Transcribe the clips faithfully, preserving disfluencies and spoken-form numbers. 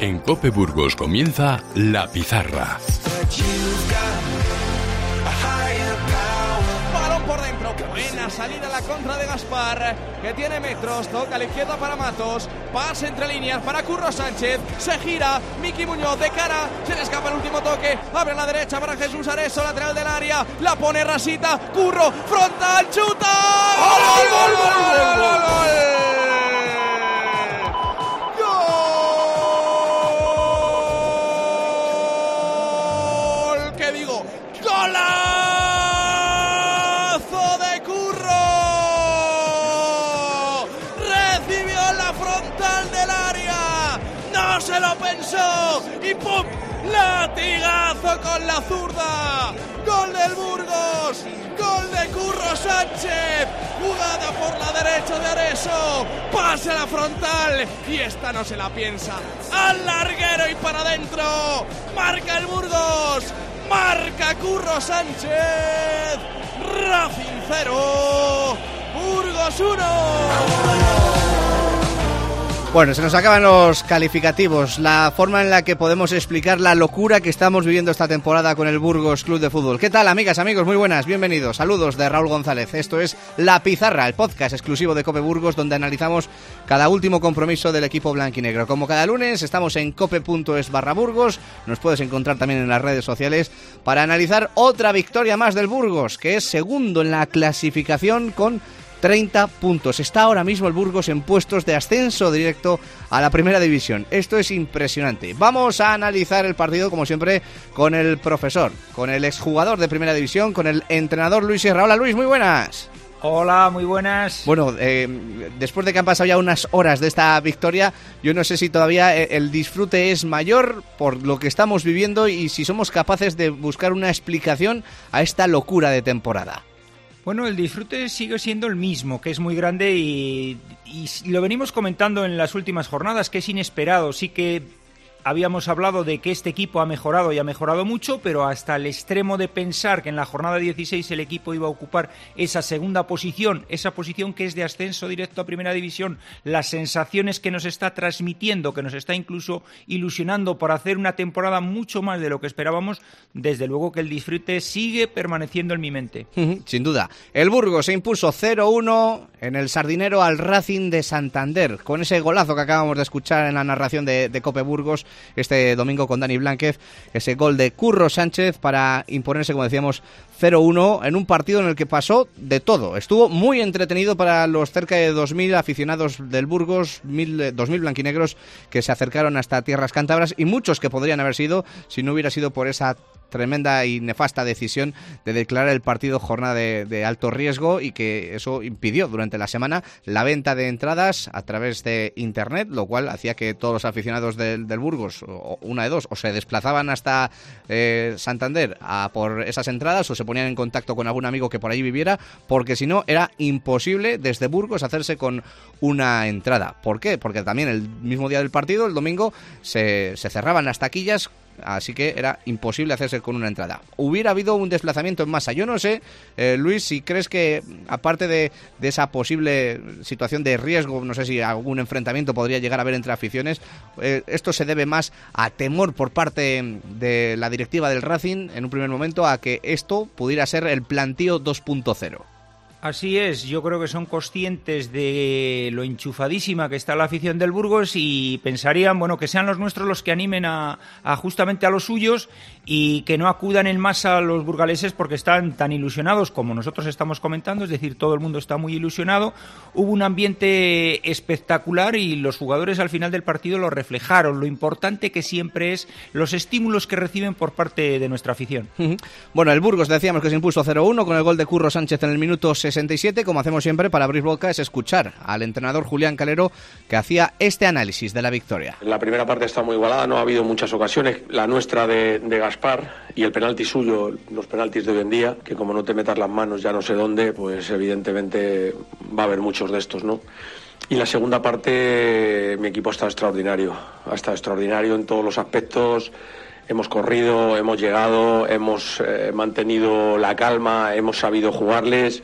En COPE Burgos comienza La Pizarra. Balón por dentro, buena salida a la contra de Gaspar, que tiene metros, toca a la izquierda para Matos, pase entre líneas para Curro Sánchez, se gira, Miki Muñoz de cara, se le escapa el último toque, abre a la derecha para Jesús Areso, lateral del área, la pone Rasita, Curro, frontal, chuta, ¡gol, gol, gol, gol, gol, gol, gol! ¡Golazo de Curro! Recibió la frontal del área, no se lo pensó y ¡pum! Latigazo con la zurda. Gol del Burgos, gol de Curro Sánchez, jugada por la derecha de Areso, pase a la frontal y esta no se la piensa, al larguero y para adentro, marca el Burgos. Marca Curro Sánchez, Racing cero, Burgos uno. Bueno, se nos acaban los calificativos, la forma en la que podemos explicar la locura que estamos viviendo esta temporada con el Burgos Club de Fútbol. ¿Qué tal, amigas, amigos? Muy buenas, bienvenidos. Saludos de Raúl González. Esto es La Pizarra, el podcast exclusivo de COPE Burgos, donde analizamos cada último compromiso del equipo blanquinegro. Como cada lunes, estamos en cope.es barra Burgos. Nos puedes encontrar también en las redes sociales para analizar otra victoria más del Burgos, que es segundo en la clasificación con treinta puntos. Está ahora mismo el Burgos en puestos de ascenso directo a la primera división. Esto es impresionante. Vamos a analizar el partido, como siempre, con el profesor, con el exjugador de primera división, con el entrenador Luis Sierra. Hola, Luis, muy buenas. Hola, muy buenas. Bueno, eh, después de que han pasado ya unas horas de esta victoria, yo no sé si todavía el disfrute es mayor por lo que estamos viviendo y si somos capaces de buscar una explicación a esta locura de temporada. Bueno, el disfrute sigue siendo el mismo, que es muy grande y, y lo venimos comentando en las últimas jornadas, que es inesperado. Sí que habíamos hablado de que este equipo ha mejorado y ha mejorado mucho, pero hasta el extremo de pensar que en la jornada dieciséis el equipo iba a ocupar esa segunda posición, esa posición que es de ascenso directo a primera división, las sensaciones que nos está transmitiendo, que nos está incluso ilusionando para hacer una temporada mucho más de lo que esperábamos, desde luego que el disfrute sigue permaneciendo en mi mente. Sin duda. El Burgos se impuso cero uno en el Sardinero al Racing de Santander, con ese golazo que acabamos de escuchar en la narración de, de COPE Burgos este domingo con Dani Blánquez, ese gol de Curro Sánchez para imponerse, como decíamos, cero uno en un partido en el que pasó de todo. Estuvo muy entretenido para los cerca de dos mil aficionados del Burgos, dos mil blanquinegros que se acercaron hasta tierras cántabras y muchos que podrían haber sido si no hubiera sido por esa tremenda y nefasta decisión de declarar el partido jornada de, de alto riesgo y que eso impidió durante la semana la venta de entradas a través de internet, lo cual hacía que todos los aficionados del, del Burgos, o una de dos, o se desplazaban hasta eh, Santander a por esas entradas o se ponían en contacto con algún amigo que por allí viviera, porque si no era imposible desde Burgos hacerse con una entrada. ¿Por qué? Porque también el mismo día del partido, el domingo, se, se cerraban las taquillas, así que era imposible hacerse con una entrada. Hubiera habido un desplazamiento en masa. Yo no sé, eh, Luis, si crees que aparte de, de esa posible situación de riesgo, no sé si algún enfrentamiento podría llegar a haber entre aficiones, eh, esto se debe más a temor por parte de la directiva del Racing en un primer momento a que esto pudiera ser el plantío dos punto cero. Así es, yo creo que son conscientes de lo enchufadísima que está la afición del Burgos y pensarían, bueno, que sean los nuestros los que animen a, a justamente a los suyos y que no acudan en masa a los burgaleses porque están tan ilusionados como nosotros estamos comentando, es decir, todo el mundo está muy ilusionado. Hubo un ambiente espectacular y los jugadores al final del partido lo reflejaron, lo importante que siempre es los estímulos que reciben por parte de nuestra afición. Bueno, el Burgos decíamos que se impuso cero uno con el gol de Curro Sánchez en el minuto sesenta y siete, como hacemos siempre para abrir boca, es escuchar al entrenador Julián Calero, que hacía este análisis de la victoria. La primera parte está muy igualada, no ha habido muchas ocasiones, la nuestra de, de Gaspar y el penalti suyo, los penaltis de hoy en día, que como no te metas las manos ya no sé dónde, pues evidentemente va a haber muchos de estos, ¿no? Y la segunda parte, mi equipo está extraordinario, ha estado extraordinario en todos los aspectos. Hemos corrido, hemos llegado, hemos eh, mantenido la calma, hemos sabido jugarles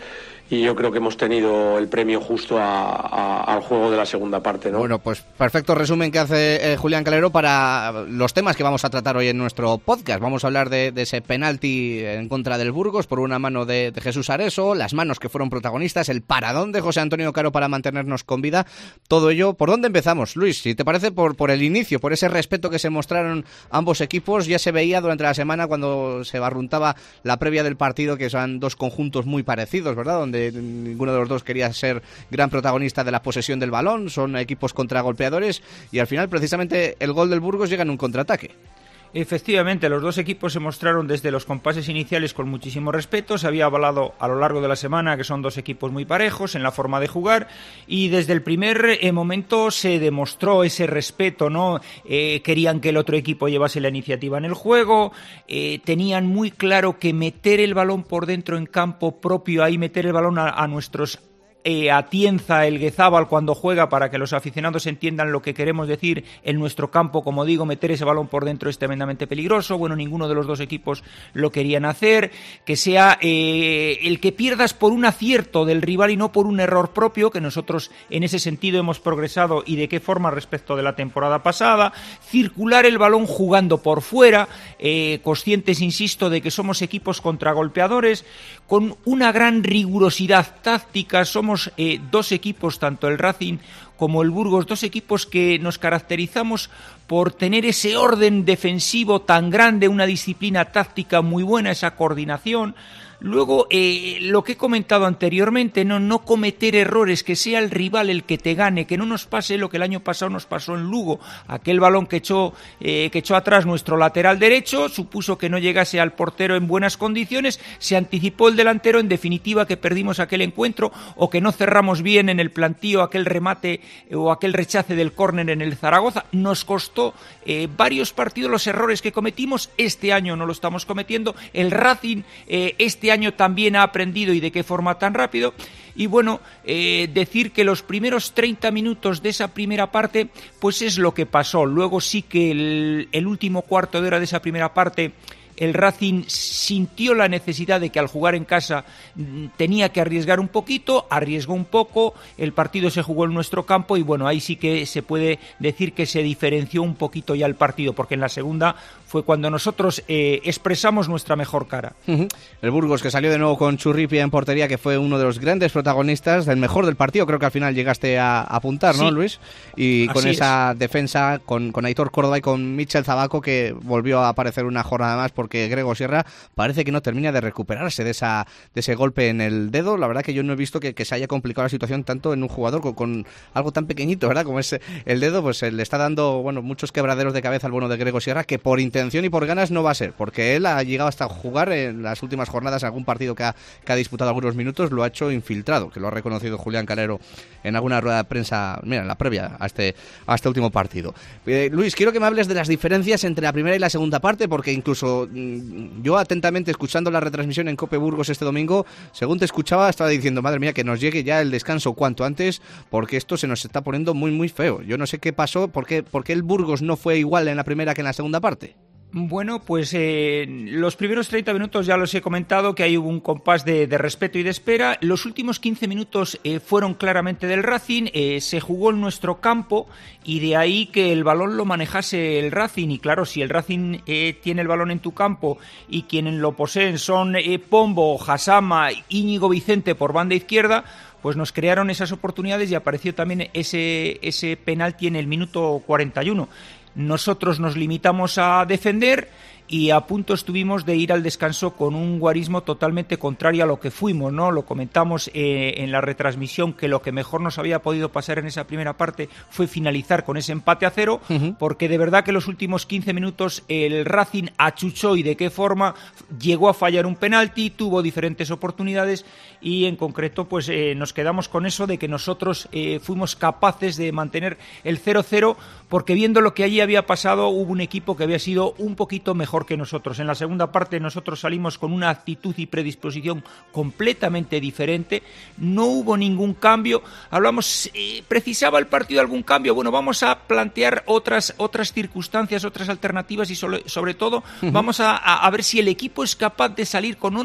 y yo creo que hemos tenido el premio justo a, a, al juego de la segunda parte, ¿no? Bueno, pues perfecto resumen que hace eh, Julián Calero para los temas que vamos a tratar hoy en nuestro podcast. Vamos a hablar de, de ese penalti en contra del Burgos por una mano de, de Jesús Areso, las manos que fueron protagonistas, el paradón de José Antonio Caro para mantenernos con vida, todo ello. ¿Por dónde empezamos, Luis? Si te parece, por, por el inicio, por ese respeto que se mostraron ambos equipos. Ya se veía durante la semana cuando se barruntaba la previa del partido que son dos conjuntos muy parecidos, ¿verdad? Donde ninguno de los dos quería ser gran protagonista de la posesión del balón, son equipos contragolpeadores y al final precisamente el gol del Burgos llega en un contraataque. Efectivamente, los dos equipos se mostraron desde los compases iniciales con muchísimo respeto. Se había avalado a lo largo de la semana que son dos equipos muy parejos en la forma de jugar y desde el primer eh, momento se demostró ese respeto, ¿no? Eh, querían que el otro equipo llevase la iniciativa en el juego, eh, tenían muy claro que meter el balón por dentro en campo propio, ahí meter el balón a, a nuestros Eh, atienza el Guezábal cuando juega, para que los aficionados entiendan lo que queremos decir en nuestro campo. Como digo, meter ese balón por dentro es tremendamente peligroso. Bueno, ninguno de los dos equipos lo querían hacer. Que sea eh, el que pierdas por un acierto del rival y no por un error propio, que nosotros en ese sentido hemos progresado y de qué forma respecto de la temporada pasada. Circular el balón jugando por fuera, eh, conscientes, insisto, de que somos equipos contragolpeadores, con una gran rigurosidad táctica. Somos Eh, dos equipos, tanto el Racing como el Burgos, dos equipos que nos caracterizamos por tener ese orden defensivo tan grande, una disciplina táctica muy buena, esa coordinación. Luego, eh, lo que he comentado anteriormente, no, no cometer errores, que sea el rival el que te gane, que no nos pase lo que el año pasado nos pasó en Lugo, aquel balón que echó, eh, que echó atrás nuestro lateral derecho, supuso que no llegase al portero en buenas condiciones, se anticipó el delantero, en definitiva que perdimos aquel encuentro, o que no cerramos bien en el plantío aquel remate eh, o aquel rechace del córner en el Zaragoza. Nos costó eh, varios partidos los errores que cometimos. Este año no lo estamos cometiendo. El Racing eh, este año también ha aprendido, y de qué forma tan rápido. Y bueno, eh, decir que los primeros treinta minutos de esa primera parte pues es lo que pasó. Luego sí que el, el último cuarto de hora de esa primera parte el Racing sintió la necesidad de que al jugar en casa tenía que arriesgar un poquito, arriesgó un poco, el partido se jugó en nuestro campo y bueno, ahí sí que se puede decir que se diferenció un poquito ya el partido, porque en la segunda fue cuando nosotros eh, expresamos nuestra mejor cara. Uh-huh. El Burgos, que salió de nuevo con Churripia en portería, que fue uno de los grandes protagonistas, del mejor del partido, creo que al final llegaste a apuntar, ¿no, sí, Luis? Y con Así esa es. defensa, con, con Aitor Córdoba y con Michel Zabaco, que volvió a aparecer una jornada más, porque Grego Sierra parece que no termina de recuperarse de esa de ese golpe en el dedo. La verdad que yo no he visto que, que se haya complicado la situación tanto en un jugador con, con algo tan pequeñito, ¿verdad? Como es el dedo, pues le está dando, bueno, muchos quebraderos de cabeza al bueno de Grego Sierra, que por intención y por ganas no va a ser, porque él ha llegado hasta jugar en las últimas jornadas algún partido que ha, que ha disputado algunos minutos, lo ha hecho infiltrado, que lo ha reconocido Julián Calero en alguna rueda de prensa, mira, en la previa a este, a este último partido. Eh, Luis, quiero que me hables de las diferencias entre la primera y la segunda parte, porque incluso yo atentamente escuchando la retransmisión en Cope Burgos este domingo, según te escuchaba, estaba diciendo, madre mía, que nos llegue ya el descanso cuanto antes, porque esto se nos está poniendo muy muy feo. Yo no sé qué pasó, por qué, por qué el Burgos no fue igual en la primera que en la segunda parte. Bueno, pues eh, los primeros treinta minutos ya los he comentado, que ahí hubo un compás de, de respeto y de espera. Los últimos quince minutos eh, fueron claramente del Racing, eh, se jugó en nuestro campo y de ahí que el balón lo manejase el Racing. Y claro, si el Racing eh, tiene el balón en tu campo y quienes lo poseen son eh, Pombo, Hasama, Íñigo Vicente por banda izquierda, pues nos crearon esas oportunidades y apareció también ese, ese penalti en el minuto cuarenta y uno. Nosotros nos limitamos a defender y a punto estuvimos de ir al descanso con un guarismo totalmente contrario a lo que fuimos, ¿no? Lo comentamos eh, en la retransmisión, que lo que mejor nos había podido pasar en esa primera parte fue finalizar con ese empate a cero, uh-huh. porque de verdad que los últimos quince minutos el Racing achuchó, y de qué forma, llegó a fallar un penalti, tuvo diferentes oportunidades y en concreto pues eh, nos quedamos con eso de que nosotros eh, fuimos capaces de mantener el cero cero, porque viendo lo que allí había pasado hubo un equipo que había sido un poquito mejor que nosotros. En la segunda parte nosotros salimos con una actitud y predisposición completamente diferente, no hubo ningún cambio. Hablamos, eh, ¿precisaba el partido algún cambio? Bueno, vamos a plantear otras, otras circunstancias, otras alternativas y sobre, sobre todo uh-huh. vamos a, a, a ver si el equipo es capaz de salir con una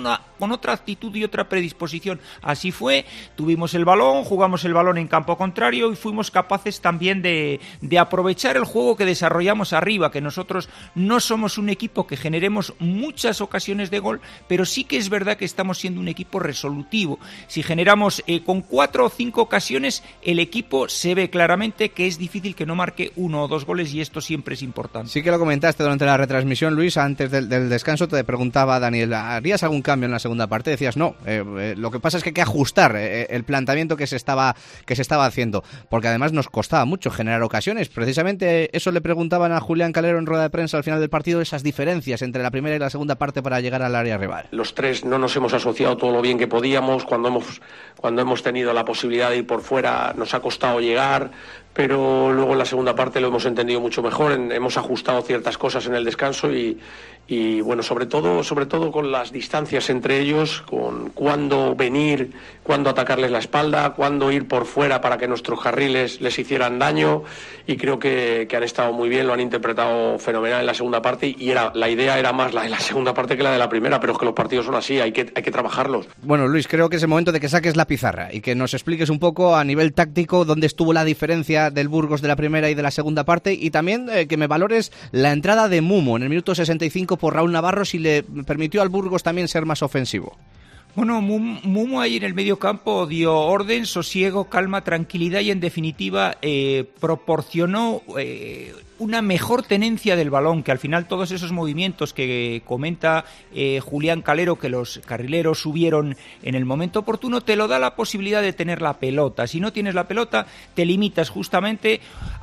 con otra actitud y otra predisposición. Así fue, tuvimos el balón, jugamos el balón en campo contrario y fuimos capaces también de, de aprovechar el juego que desarrollamos arriba, que nosotros no somos un equipo que generemos muchas ocasiones de gol, pero sí que es verdad que estamos siendo un equipo resolutivo. Si generamos eh, con cuatro o cinco ocasiones, el equipo se ve claramente que es difícil que no marque uno o dos goles, y esto siempre es importante. Sí que lo comentaste durante la retransmisión, Luis, antes del, del descanso te preguntaba Daniel, ¿harías algún cambio en la segunda parte? Decías no, eh, eh, lo que pasa es que hay que ajustar eh, el planteamiento que se estaba que se estaba haciendo, porque además nos costaba mucho generar ocasiones. Precisamente eso le preguntaban a Julián Calero en rueda de prensa al final del partido, esas diferencias entre la primera y la segunda parte para llegar al área rival. Los tres no nos hemos asociado todo lo bien que podíamos, cuando hemos, cuando hemos tenido la posibilidad de ir por fuera nos ha costado llegar, pero luego en la segunda parte lo hemos entendido mucho mejor, en, hemos ajustado ciertas cosas en el descanso y, y bueno, sobre todo, sobre todo con las distancias entre ellos, con cuándo venir, cuándo atacarles la espalda, cuándo ir por fuera para que nuestros carriles les hicieran daño, y creo que, que han estado muy bien, lo han interpretado fenomenal en la segunda parte, y era la idea era más la de la segunda parte que la de la primera, pero es que los partidos son así, hay que, hay que trabajarlos. Bueno, Luis, creo que es el momento de que saques la pizarra y que nos expliques un poco a nivel táctico dónde estuvo la diferencia del Burgos de la primera y de la segunda parte, y también eh, que me valores la entrada de Mumo en el minuto sesenta y cinco por Raúl Navarro, si le permitió al Burgos también ser más ofensivo. Bueno, Mumo ahí en el medio campo dio orden, sosiego, calma, tranquilidad y en definitiva eh, proporcionó eh, una mejor tenencia del balón, que al final todos esos movimientos que comenta eh, Julián Calero, que los carrileros subieron en el momento oportuno, te lo da la posibilidad de tener la pelota. Si no tienes la pelota, te limitas justamente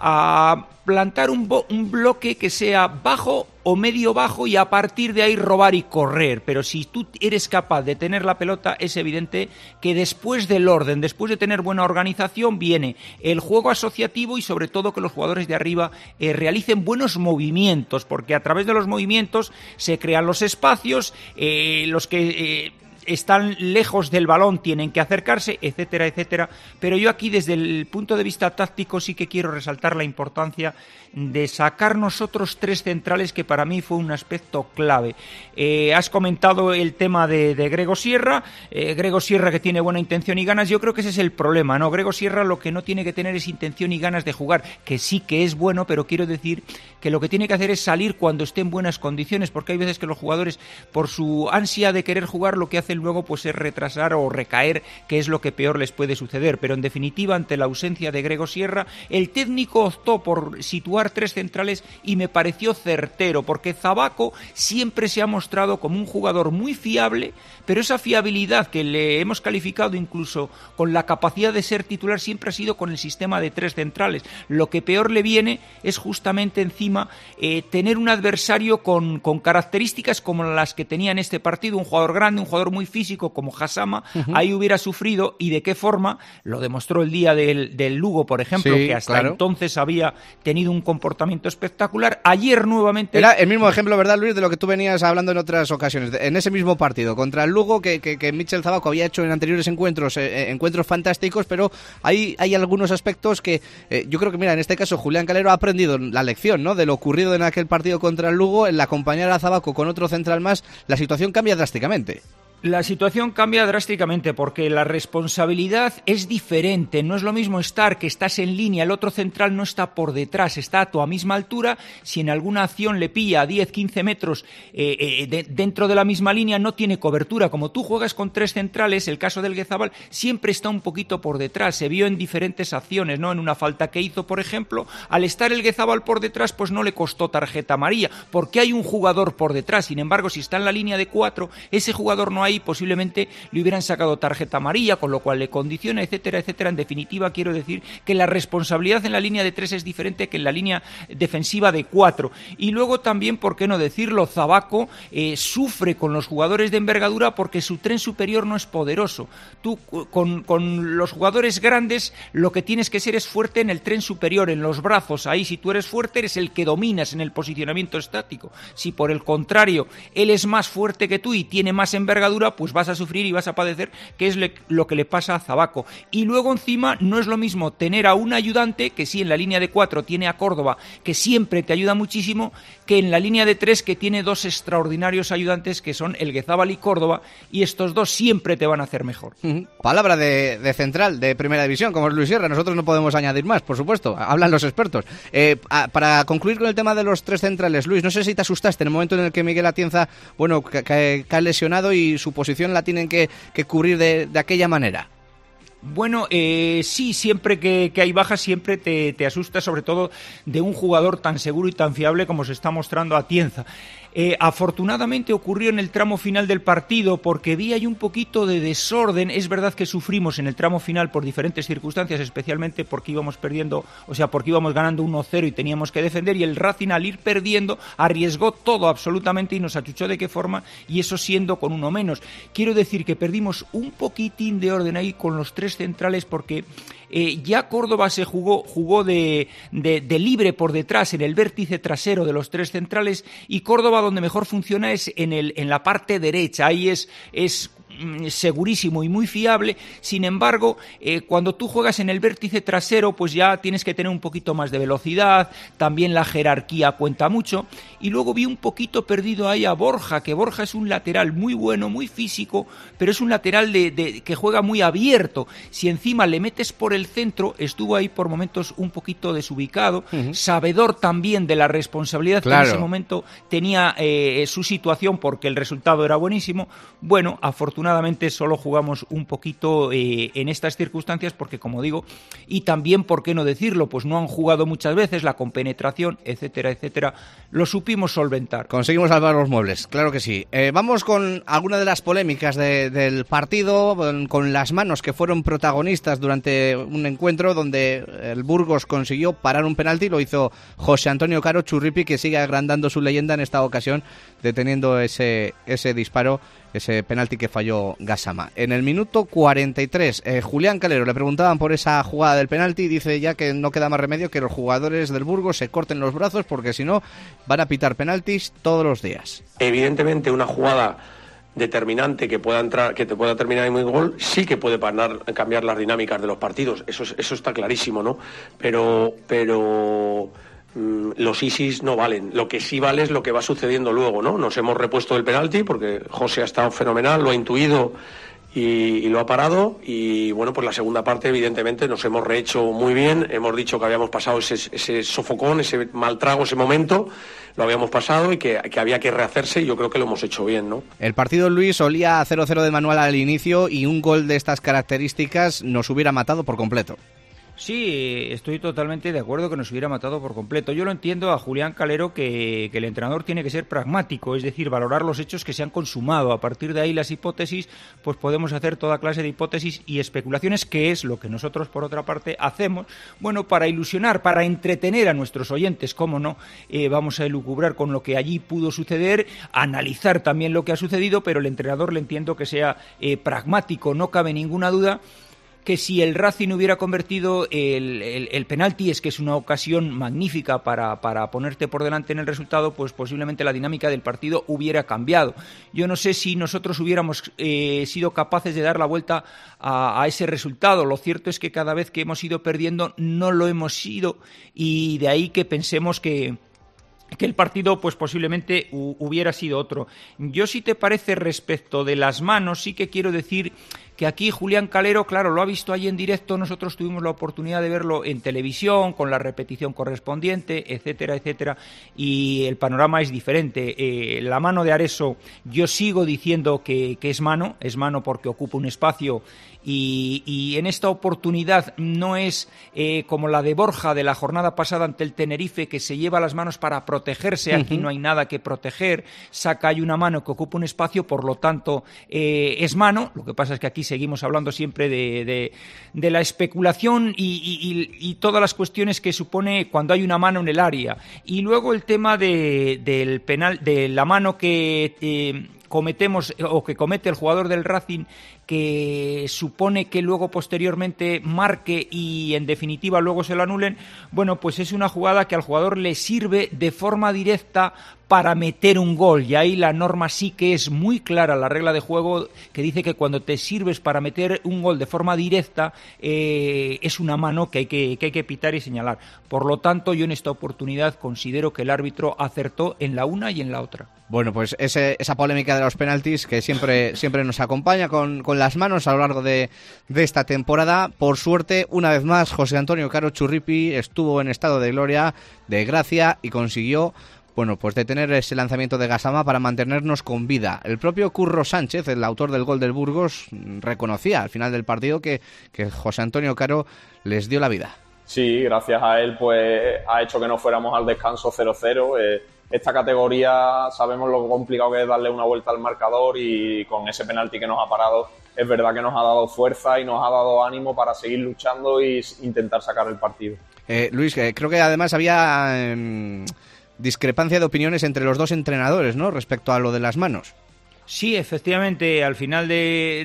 a plantar un, bo- un bloque que sea bajo o medio bajo y a partir de ahí robar y correr. Pero si tú eres capaz de tener la pelota, es evidente que después del orden, después de tener buena organización, viene el juego asociativo y sobre todo que los jugadores de arriba eh, realicen buenos movimientos, porque a través de los movimientos se crean los espacios, eh, los que... Eh, están lejos del balón, tienen que acercarse, etcétera, etcétera. Pero yo aquí desde el punto de vista táctico sí que quiero resaltar la importancia de sacar nosotros tres centrales, que para mí fue un aspecto clave. Eh, has comentado el tema de, de Grego Sierra, eh, Grego Sierra que tiene buena intención y ganas. Yo creo que ese es el problema, ¿no? Grego Sierra lo que no tiene que tener es intención y ganas de jugar, que sí que es bueno, pero quiero decir que lo que tiene que hacer es salir cuando esté en buenas condiciones, porque hay veces que los jugadores, por su ansia de querer jugar, lo que hacen luego pues es retrasar o recaer, que es lo que peor les puede suceder. Pero en definitiva, ante la ausencia de Grego Sierra, el técnico optó por situar tres centrales y me pareció certero, porque Zabaco siempre se ha mostrado como un jugador muy fiable, pero esa fiabilidad que le hemos calificado incluso con la capacidad de ser titular siempre ha sido con el sistema de tres centrales. Lo que peor le viene es justamente encima eh, tener un adversario con, con características como las que tenía en este partido, un jugador grande, un jugador muy físico como Hassama. Uh-huh. Ahí hubiera sufrido, y de qué forma lo demostró el día del, del Lugo, por ejemplo, sí, que hasta claro. entonces había tenido un comportamiento espectacular. Ayer nuevamente... Era el mismo ejemplo, ¿verdad, Luis?, de lo que tú venías hablando en otras ocasiones. En ese mismo partido contra el Lugo, que, que, que Michel Zabaco había hecho en anteriores encuentros, eh, encuentros fantásticos, pero hay, hay algunos aspectos que eh, yo creo que, mira, en este caso Julián Calero ha aprendido la lección, ¿no?, de lo ocurrido en aquel partido contra el Lugo. En la acompañar a Zabaco con otro central más, la situación cambia drásticamente. La situación cambia drásticamente porque la responsabilidad es diferente. No es lo mismo estar que estás en línea, el otro central no está por detrás, está a tu misma altura. Si en alguna acción le pilla a diez, quince metros eh, eh, de, dentro de la misma línea, no tiene cobertura. Como tú juegas con tres centrales, el caso del Guezabal siempre está un poquito por detrás. Se vio en diferentes acciones, ¿no? En una falta que hizo, por ejemplo, al estar el Guezabal por detrás, pues no le costó tarjeta amarilla, porque hay un jugador por detrás. Sin embargo, si está en la línea de cuatro, ese jugador no hay, posiblemente le hubieran sacado tarjeta amarilla, con lo cual le condiciona, etcétera, etcétera. En definitiva, quiero decir que la responsabilidad en la línea de tres es diferente que en la línea defensiva de cuatro. Y luego también, por qué no decirlo, Zabaco eh, sufre con los jugadores de envergadura porque su tren superior no es poderoso. Tú con, con los jugadores grandes lo que tienes que ser es fuerte en el tren superior, en los brazos. Ahí, si tú eres fuerte, eres el que dominas en el posicionamiento estático. Si por el contrario él es más fuerte que tú y tiene más envergadura, dura, pues vas a sufrir y vas a padecer, que es le, lo que le pasa a Zabaco. Y luego encima no es lo mismo tener a un ayudante, que sí en la línea de cuatro tiene a Córdoba, que siempre te ayuda muchísimo, que en la línea de tres que tiene dos extraordinarios ayudantes que son Elguezábal y Córdoba, y estos dos siempre te van a hacer mejor. Uh-huh. Palabra de, de central de Primera División, como es Luis Sierra. Nosotros no podemos añadir más, por supuesto, hablan los expertos. Eh, a, para concluir con el tema de los tres centrales, Luis, no sé si te asustaste en el momento en el que Miguel Atienza, bueno, que, que, que ha lesionado y su posición la tienen que, que cubrir de, de aquella manera. Bueno, eh, sí, siempre que, que hay bajas siempre te, te asusta, sobre todo de un jugador tan seguro y tan fiable como se está mostrando Atienza. Eh, afortunadamente ocurrió en el tramo final del partido porque vi ahí un poquito de desorden. Es verdad que sufrimos en el tramo final por diferentes circunstancias, especialmente porque íbamos perdiendo, o sea, porque íbamos ganando uno cero y teníamos que defender, y el Racing al ir perdiendo arriesgó todo absolutamente y nos achuchó de qué forma, y eso siendo con uno menos. Quiero decir que perdimos un poquitín de orden ahí con los tres centrales porque eh, ya Córdoba se jugó, jugó de, de, de libre por detrás en el vértice trasero de los tres centrales, y Córdoba donde mejor funciona es en, el, en la parte derecha. Ahí es, es segurísimo y muy fiable. Sin embargo, eh, cuando tú juegas en el vértice trasero, pues ya tienes que tener un poquito más de velocidad, también la jerarquía cuenta mucho. Y luego vi un poquito perdido ahí a Borja, que Borja es un lateral muy bueno, muy físico, pero es un lateral de, de, que juega muy abierto. Si encima le metes por el centro, estuvo ahí por momentos un poquito desubicado, uh-huh. sabedor también de la responsabilidad claro. que en ese momento tenía eh, su situación, porque el resultado era buenísimo. Bueno, afortunadamente solo jugamos un poquito eh, en estas circunstancias porque, como digo, y también, ¿por qué no decirlo? Pues no han jugado muchas veces, la compenetración, etcétera, etcétera, lo supimos solventar. Conseguimos salvar los muebles, claro que sí. Eh, vamos con alguna de las polémicas de, del partido, con, con las manos que fueron protagonistas durante un encuentro donde el Burgos consiguió parar un penalti, lo hizo José Antonio Caro Churripi, que sigue agrandando su leyenda en esta ocasión, deteniendo ese, ese disparo, ese penalti que falló Gassama. En el minuto cuarenta y tres, eh, Julián Calero le preguntaban por esa jugada del penalti y dice ya que no queda más remedio que los jugadores del Burgos se corten los brazos porque si no van a pitar penaltis todos los días. Evidentemente una jugada determinante que pueda entrar, que te pueda terminar en un gol, sí que puede parar, cambiar las dinámicas de los partidos, eso, eso está clarísimo, ¿no? Pero, pero los ISIS no valen. Lo que sí vale es lo que va sucediendo luego, ¿no? Nos hemos repuesto del penalti porque José ha estado fenomenal, lo ha intuido y, y lo ha parado, y bueno, pues la segunda parte evidentemente nos hemos rehecho muy bien, hemos dicho que habíamos pasado ese, ese sofocón, ese mal trago, ese momento, lo habíamos pasado y que, que había que rehacerse, y yo creo que lo hemos hecho bien, ¿no? El partido, Luis, olía a cero cero de manual al inicio y un gol de estas características nos hubiera matado por completo. Sí, estoy totalmente de acuerdo que nos hubiera matado por completo. Yo lo entiendo a Julián Calero que, que el entrenador tiene que ser pragmático, es decir, valorar los hechos que se han consumado. A partir de ahí las hipótesis, pues podemos hacer toda clase de hipótesis y especulaciones, que es lo que nosotros por otra parte hacemos, bueno, para ilusionar, para entretener a nuestros oyentes, cómo no, eh, vamos a elucubrar con lo que allí pudo suceder, analizar también lo que ha sucedido, pero el entrenador le entiendo que sea eh, pragmático, no cabe ninguna duda que si el Racing hubiera convertido el, el, el penalti, es que es una ocasión magnífica para, para ponerte por delante en el resultado, pues posiblemente la dinámica del partido hubiera cambiado. Yo no sé si nosotros hubiéramos eh, sido capaces de dar la vuelta a, a ese resultado. Lo cierto es que cada vez que hemos ido perdiendo no lo hemos sido, y de ahí que pensemos que que el partido pues posiblemente hu- hubiera sido otro. Yo, si te parece, respecto de las manos, sí que quiero decir que aquí Julián Calero, claro, lo ha visto allí en directo, nosotros tuvimos la oportunidad de verlo en televisión, con la repetición correspondiente, etcétera, etcétera, y el panorama es diferente. Eh, la mano de Areso, yo sigo diciendo que, que es mano, es mano porque ocupa un espacio, y, y en esta oportunidad no es eh, como la de Borja de la jornada pasada ante el Tenerife, que se lleva las manos para protegerse. Aquí uh-huh. no hay nada que proteger, saca ahí una mano que ocupa un espacio, por lo tanto eh, es mano. Lo que pasa es que aquí seguimos hablando siempre de, de, de la especulación y, y, y todas las cuestiones que supone cuando hay una mano en el área. Y luego el tema de, del penal, de la mano que... Eh, cometemos o que comete el jugador del Racing, que supone que luego posteriormente marque y en definitiva luego se lo anulen, bueno, pues es una jugada que al jugador le sirve de forma directa para meter un gol, y ahí la norma sí que es muy clara, la regla de juego que dice que cuando te sirves para meter un gol de forma directa eh, es una mano que hay que, que hay que pitar y señalar. Por lo tanto, yo en esta oportunidad considero que el árbitro acertó en la una y en la otra. Bueno, pues ese, esa polémica de los penaltis que siempre, siempre nos acompaña con, con las manos a lo largo de, de esta temporada. Por suerte, una vez más, José Antonio Caro Churripi estuvo en estado de gloria, de gracia, y consiguió, bueno, pues detener ese lanzamiento de Gassama para mantenernos con vida. El propio Curro Sánchez, el autor del gol del Burgos, reconocía al final del partido que, que José Antonio Caro les dio la vida. Sí, gracias a él pues ha hecho que no fuéramos al descanso cero cero. Eh, esta categoría sabemos lo complicado que es darle una vuelta al marcador, y con ese penalti que nos ha parado es verdad que nos ha dado fuerza y nos ha dado ánimo para seguir luchando e intentar sacar el partido. Eh, Luis, eh, creo que además había eh, discrepancia de opiniones entre los dos entrenadores, ¿no?, respecto a lo de las manos. Sí, efectivamente, al final de,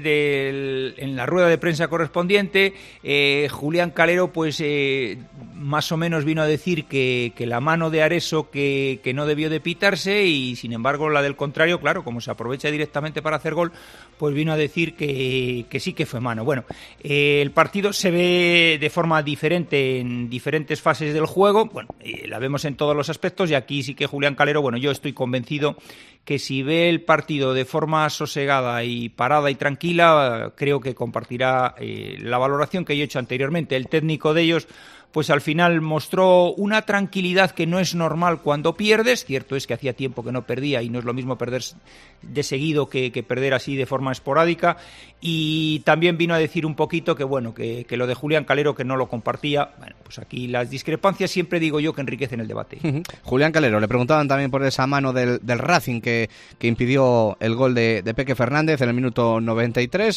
de en la rueda de prensa correspondiente, eh, Julián Calero, pues eh, más o menos vino a decir que, que la mano de Areso que, que no debió de pitarse, y sin embargo la del contrario, claro, como se aprovecha directamente para hacer gol, pues vino a decir que, que sí que fue mano. Bueno, eh, el partido se ve de forma diferente en diferentes fases del juego, bueno, eh, la vemos en todos los aspectos, y aquí sí que Julián Calero, bueno, yo estoy convencido que si ve el partido de forma sosegada y parada y tranquila, creo que compartirá eh, la valoración que yo he hecho anteriormente. El técnico de ellos, pues al final mostró una tranquilidad que no es normal cuando pierdes. Cierto es que hacía tiempo que no perdía y no es lo mismo perder de seguido que, que perder así de forma esporádica. Y también vino a decir un poquito que bueno, que, que lo de Julián Calero, que no lo compartía. Bueno, pues aquí las discrepancias siempre digo yo que enriquecen el debate. Uh-huh. Julián Calero, le preguntaban también por esa mano del, del Racing que, que impidió el gol de, de Peque Fernández en el minuto noventa y tres.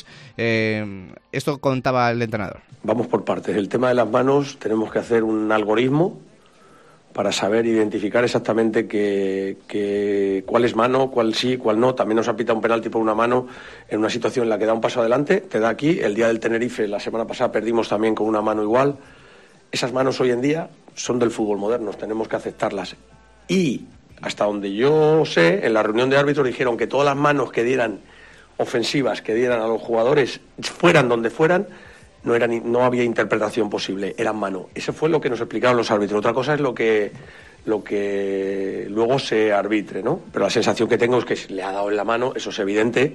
Eh, esto contaba el entrenador. Vamos por partes. El tema de las manos, tenemos que hacer un algoritmo para saber identificar exactamente que, que, cuál es mano, cuál sí, cuál no. También nos ha pitado un penalti por una mano en una situación en la que da un paso adelante, te da aquí. El día del Tenerife, la semana pasada, perdimos también con una mano igual. Esas manos hoy en día son del fútbol moderno, tenemos que aceptarlas. Y hasta donde yo sé, en la reunión de árbitros dijeron que todas las manos que dieran ofensivas, que dieran a los jugadores, fueran donde fueran, no era ni, no había interpretación posible, eran mano. Eso fue lo que nos explicaron los árbitros. Otra cosa es lo que lo que luego se arbitre, ¿no? Pero la sensación que tengo es que le ha dado en la mano, eso es evidente,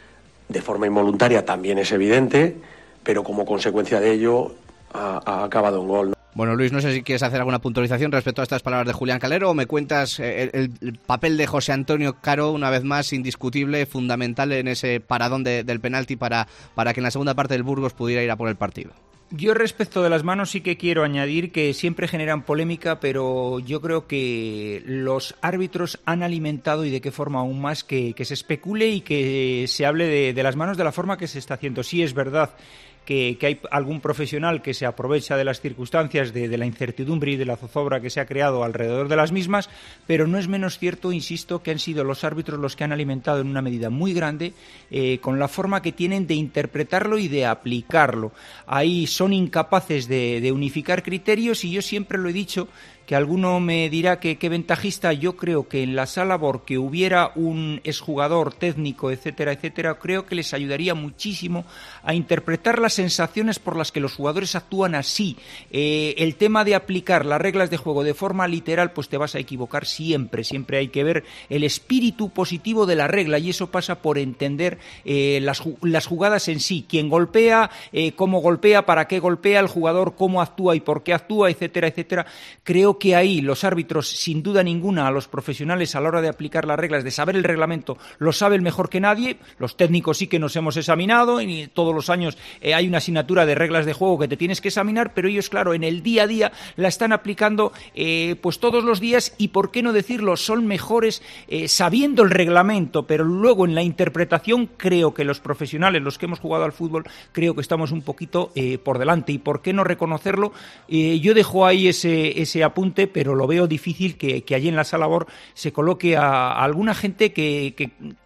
de forma involuntaria también es evidente, pero como consecuencia de ello ha, ha acabado en gol, ¿no? Bueno, Luis, no sé si quieres hacer alguna puntualización respecto a estas palabras de Julián Calero, o me cuentas el, el, el papel de José Antonio Caro, una vez más, indiscutible, fundamental en ese paradón de, del penalti para, para que en la segunda parte del Burgos pudiera ir a por el partido. Yo respecto de las manos sí que quiero añadir que siempre generan polémica, pero yo creo que los árbitros han alimentado, y de qué forma aún más, que, que se especule y que se hable de, de las manos de la forma que se está haciendo. Sí es verdad Que, que hay algún profesional que se aprovecha de las circunstancias, de, de la incertidumbre y de la zozobra que se ha creado alrededor de las mismas, pero no es menos cierto, insisto, que han sido los árbitros los que han alimentado en una medida muy grande eh, con la forma que tienen de interpretarlo y de aplicarlo. Ahí son incapaces de, de unificar criterios, y yo siempre lo he dicho, que alguno me dirá que qué ventajista. Yo creo que en la sala porque hubiera un exjugador técnico, etcétera, etcétera, creo que les ayudaría muchísimo a interpretar las sensaciones por las que los jugadores actúan así. Eh, el tema de aplicar las reglas de juego de forma literal, pues te vas a equivocar siempre. Siempre hay que ver el espíritu positivo de la regla, y eso pasa por entender eh, las, las jugadas en sí. Quién golpea, eh, cómo golpea, para qué golpea, el jugador cómo actúa y por qué actúa, etcétera, etcétera. Creo que ahí los árbitros, sin duda ninguna, a los profesionales a la hora de aplicar las reglas, de saber el reglamento, lo saben mejor que nadie. Los técnicos sí que nos hemos examinado, y todos los años eh, hay una asignatura de reglas de juego que te tienes que examinar, pero ellos, claro, en el día a día la están aplicando eh, pues todos los días, y por qué no decirlo, son mejores eh, sabiendo el reglamento, pero luego en la interpretación creo que los profesionales, los que hemos jugado al fútbol, creo que estamos un poquito eh, por delante. Y por qué no reconocerlo. Eh, yo dejo ahí ese, ese apunte, pero lo veo difícil que, que allí en la sala B O R se coloque a, a alguna gente que, que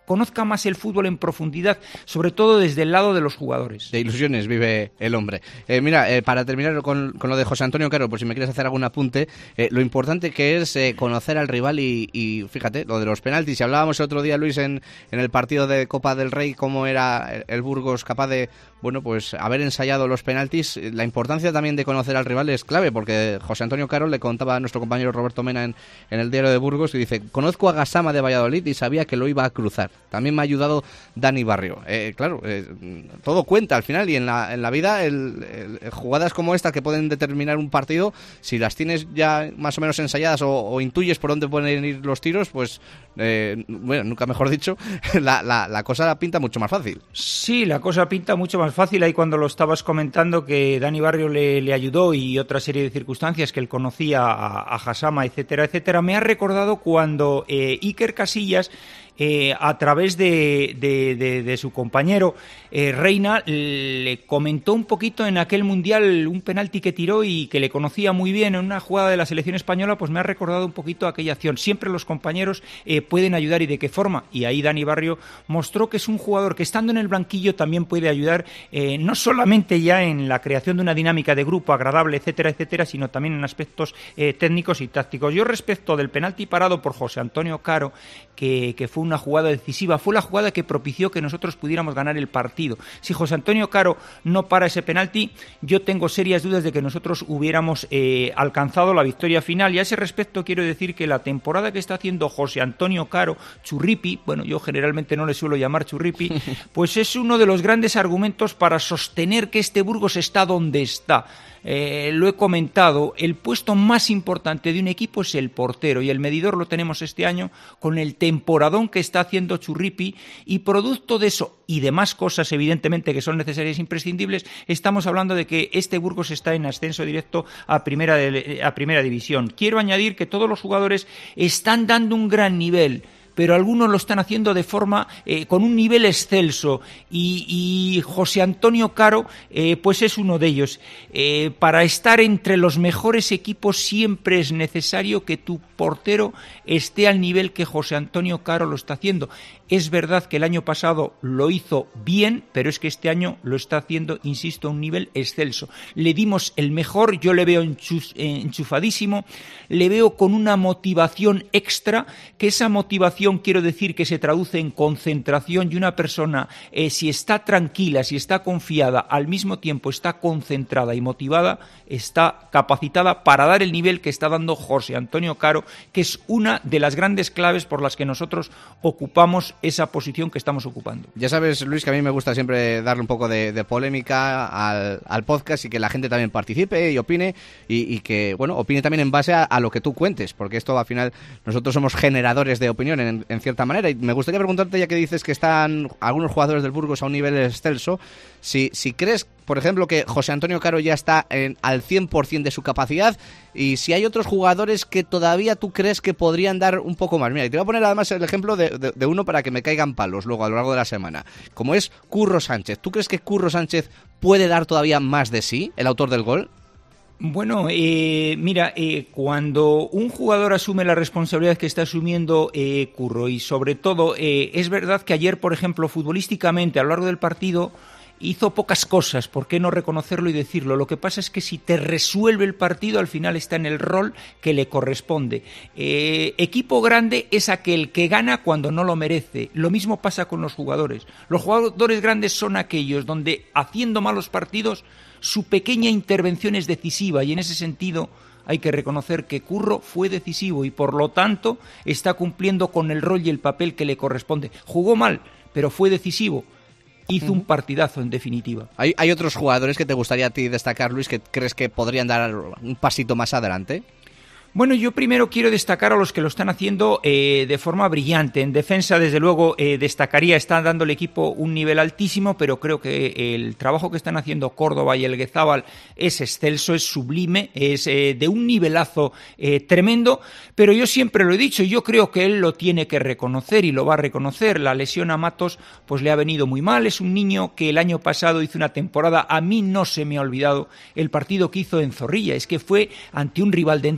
conozca más el fútbol en profundidad, sobre todo desde el lado de los jugadores. De ilusiones vive el hombre. Eh, mira, eh, para terminar con, con lo de José Antonio Caro, por si me quieres hacer algún apunte, eh, lo importante que es eh, conocer al rival y, y fíjate, lo de los penaltis. Si hablábamos el otro día, Luis, en, en el partido de Copa del Rey, cómo era el, el Burgos capaz de, bueno, pues haber ensayado los penaltis. La importancia también de conocer al rival es clave, porque José Antonio Caro le contaba a nuestro compañero Roberto Mena en, en el diario de Burgos y dice: conozco a Gassama de Valladolid y sabía que lo iba a cruzar. También me ha ayudado Dani Barrio. Eh, claro, eh, todo cuenta al final, y en la, en la vida el, el, jugadas como esta que pueden determinar un partido, si las tienes ya más o menos ensayadas o, o intuyes por dónde pueden ir los tiros, pues eh, bueno, nunca mejor dicho, la, la, la cosa la pinta mucho más fácil. Sí, la cosa pinta mucho más fácil. Ahí cuando lo estabas comentando que Dani Barrio le, le ayudó y otra serie de circunstancias que él conocía a, a Gassama, etcétera, etcétera, me ha recordado cuando eh, Iker Casillas Eh, a través de, de, de, de su compañero eh, Reina le comentó un poquito en aquel mundial un penalti que tiró y que le conocía muy bien en una jugada de la selección española. Pues me ha recordado un poquito aquella acción. Siempre los compañeros eh, pueden ayudar, y de qué forma, y ahí Dani Barrio mostró que es un jugador que estando en el banquillo también puede ayudar, eh, no solamente ya en la creación de una dinámica de grupo agradable, etcétera, etcétera, sino también en aspectos eh, técnicos y tácticos. Yo, respecto del penalti parado por José Antonio Caro, que, que fue una jugada decisiva, fue la jugada que propició que nosotros pudiéramos ganar el partido. Si José Antonio Caro no para ese penalti, yo tengo serias dudas de que nosotros hubiéramos eh, alcanzado la victoria final. Y a ese respecto quiero decir que la temporada que está haciendo José Antonio Caro, Churripi, bueno, yo generalmente no le suelo llamar Churripi, pues es uno de los grandes argumentos para sostener que este Burgos está donde está. Eh, lo he comentado, el puesto más importante de un equipo es el portero, y el medidor lo tenemos este año con el temporadón que está haciendo Churripi, y producto de eso y demás cosas evidentemente que son necesarias e imprescindibles, estamos hablando de que este Burgos está en ascenso directo a primera, de, a primera división. Quiero añadir que todos los jugadores están dando un gran nivel, pero algunos lo están haciendo de forma eh, con un nivel excelso, y, y José Antonio Caro eh, pues es uno de ellos. Eh, para estar entre los mejores equipos siempre es necesario que tu portero esté al nivel que José Antonio Caro lo está haciendo. Es verdad que el año pasado lo hizo bien, pero es que este año lo está haciendo, insisto, a un nivel excelso. Le dimos el mejor, yo le veo enchuf, enchufadísimo, le veo con una motivación extra, que esa motivación quiero decir que se traduce en concentración, y una persona eh, si está tranquila, si está confiada, al mismo tiempo está concentrada y motivada, está capacitada para dar el nivel que está dando José Antonio Caro, que es una de las grandes claves por las que nosotros ocupamos esa posición que estamos ocupando. Ya sabes, Luis, que a mí me gusta siempre darle un poco de, de polémica al, al podcast, y que la gente también participe y opine, y, y que, bueno, opine también en base a, a lo que tú cuentes, porque esto al final nosotros somos generadores de opinión en, en cierta manera. Y me gustaría preguntarte, ya que dices que están algunos jugadores del Burgos a un nivel excelso, si, si crees, por ejemplo, que José Antonio Caro ya está en, al cien por ciento de su capacidad, y si hay otros jugadores que todavía tú crees que podrían dar un poco más. Mira, y te voy a poner además el ejemplo de, de, de uno para que me caigan palos luego a lo largo de la semana, como es Curro Sánchez. ¿Tú crees que Curro Sánchez puede dar todavía más de sí, el autor del gol? Bueno, eh, mira, eh, cuando un jugador asume la responsabilidad que está asumiendo eh, Curro, y sobre todo, eh, es verdad que ayer, por ejemplo, futbolísticamente, a lo largo del partido, hizo pocas cosas. ¿Por qué no reconocerlo y decirlo? Lo que pasa es que si te resuelve el partido, al final está en el rol que le corresponde. Eh, equipo grande es aquel que gana cuando no lo merece. Lo mismo pasa con los jugadores. Los jugadores grandes son aquellos donde, haciendo malos partidos, su pequeña intervención es decisiva, y en ese sentido hay que reconocer que Curro fue decisivo y por lo tanto está cumpliendo con el rol y el papel que le corresponde. Jugó mal, pero fue decisivo. Hizo un partidazo, en definitiva. ¿Hay, ¿Hay otros jugadores que te gustaría a ti destacar, Luis, que crees que podrían dar un pasito más adelante? Bueno, yo primero quiero destacar a los que lo están haciendo eh, de forma brillante. En defensa, desde luego, eh, destacaría, está dando el equipo un nivel altísimo, pero creo que el trabajo que están haciendo Córdoba y Elguezábal es excelso, es sublime, es eh, de un nivelazo eh, tremendo, pero yo siempre lo he dicho, y yo creo que él lo tiene que reconocer y lo va a reconocer. La lesión a Matos pues le ha venido muy mal. Es un niño que el año pasado hizo una temporada, a mí no se me ha olvidado el partido que hizo en Zorrilla, es que fue ante un rival de entidad,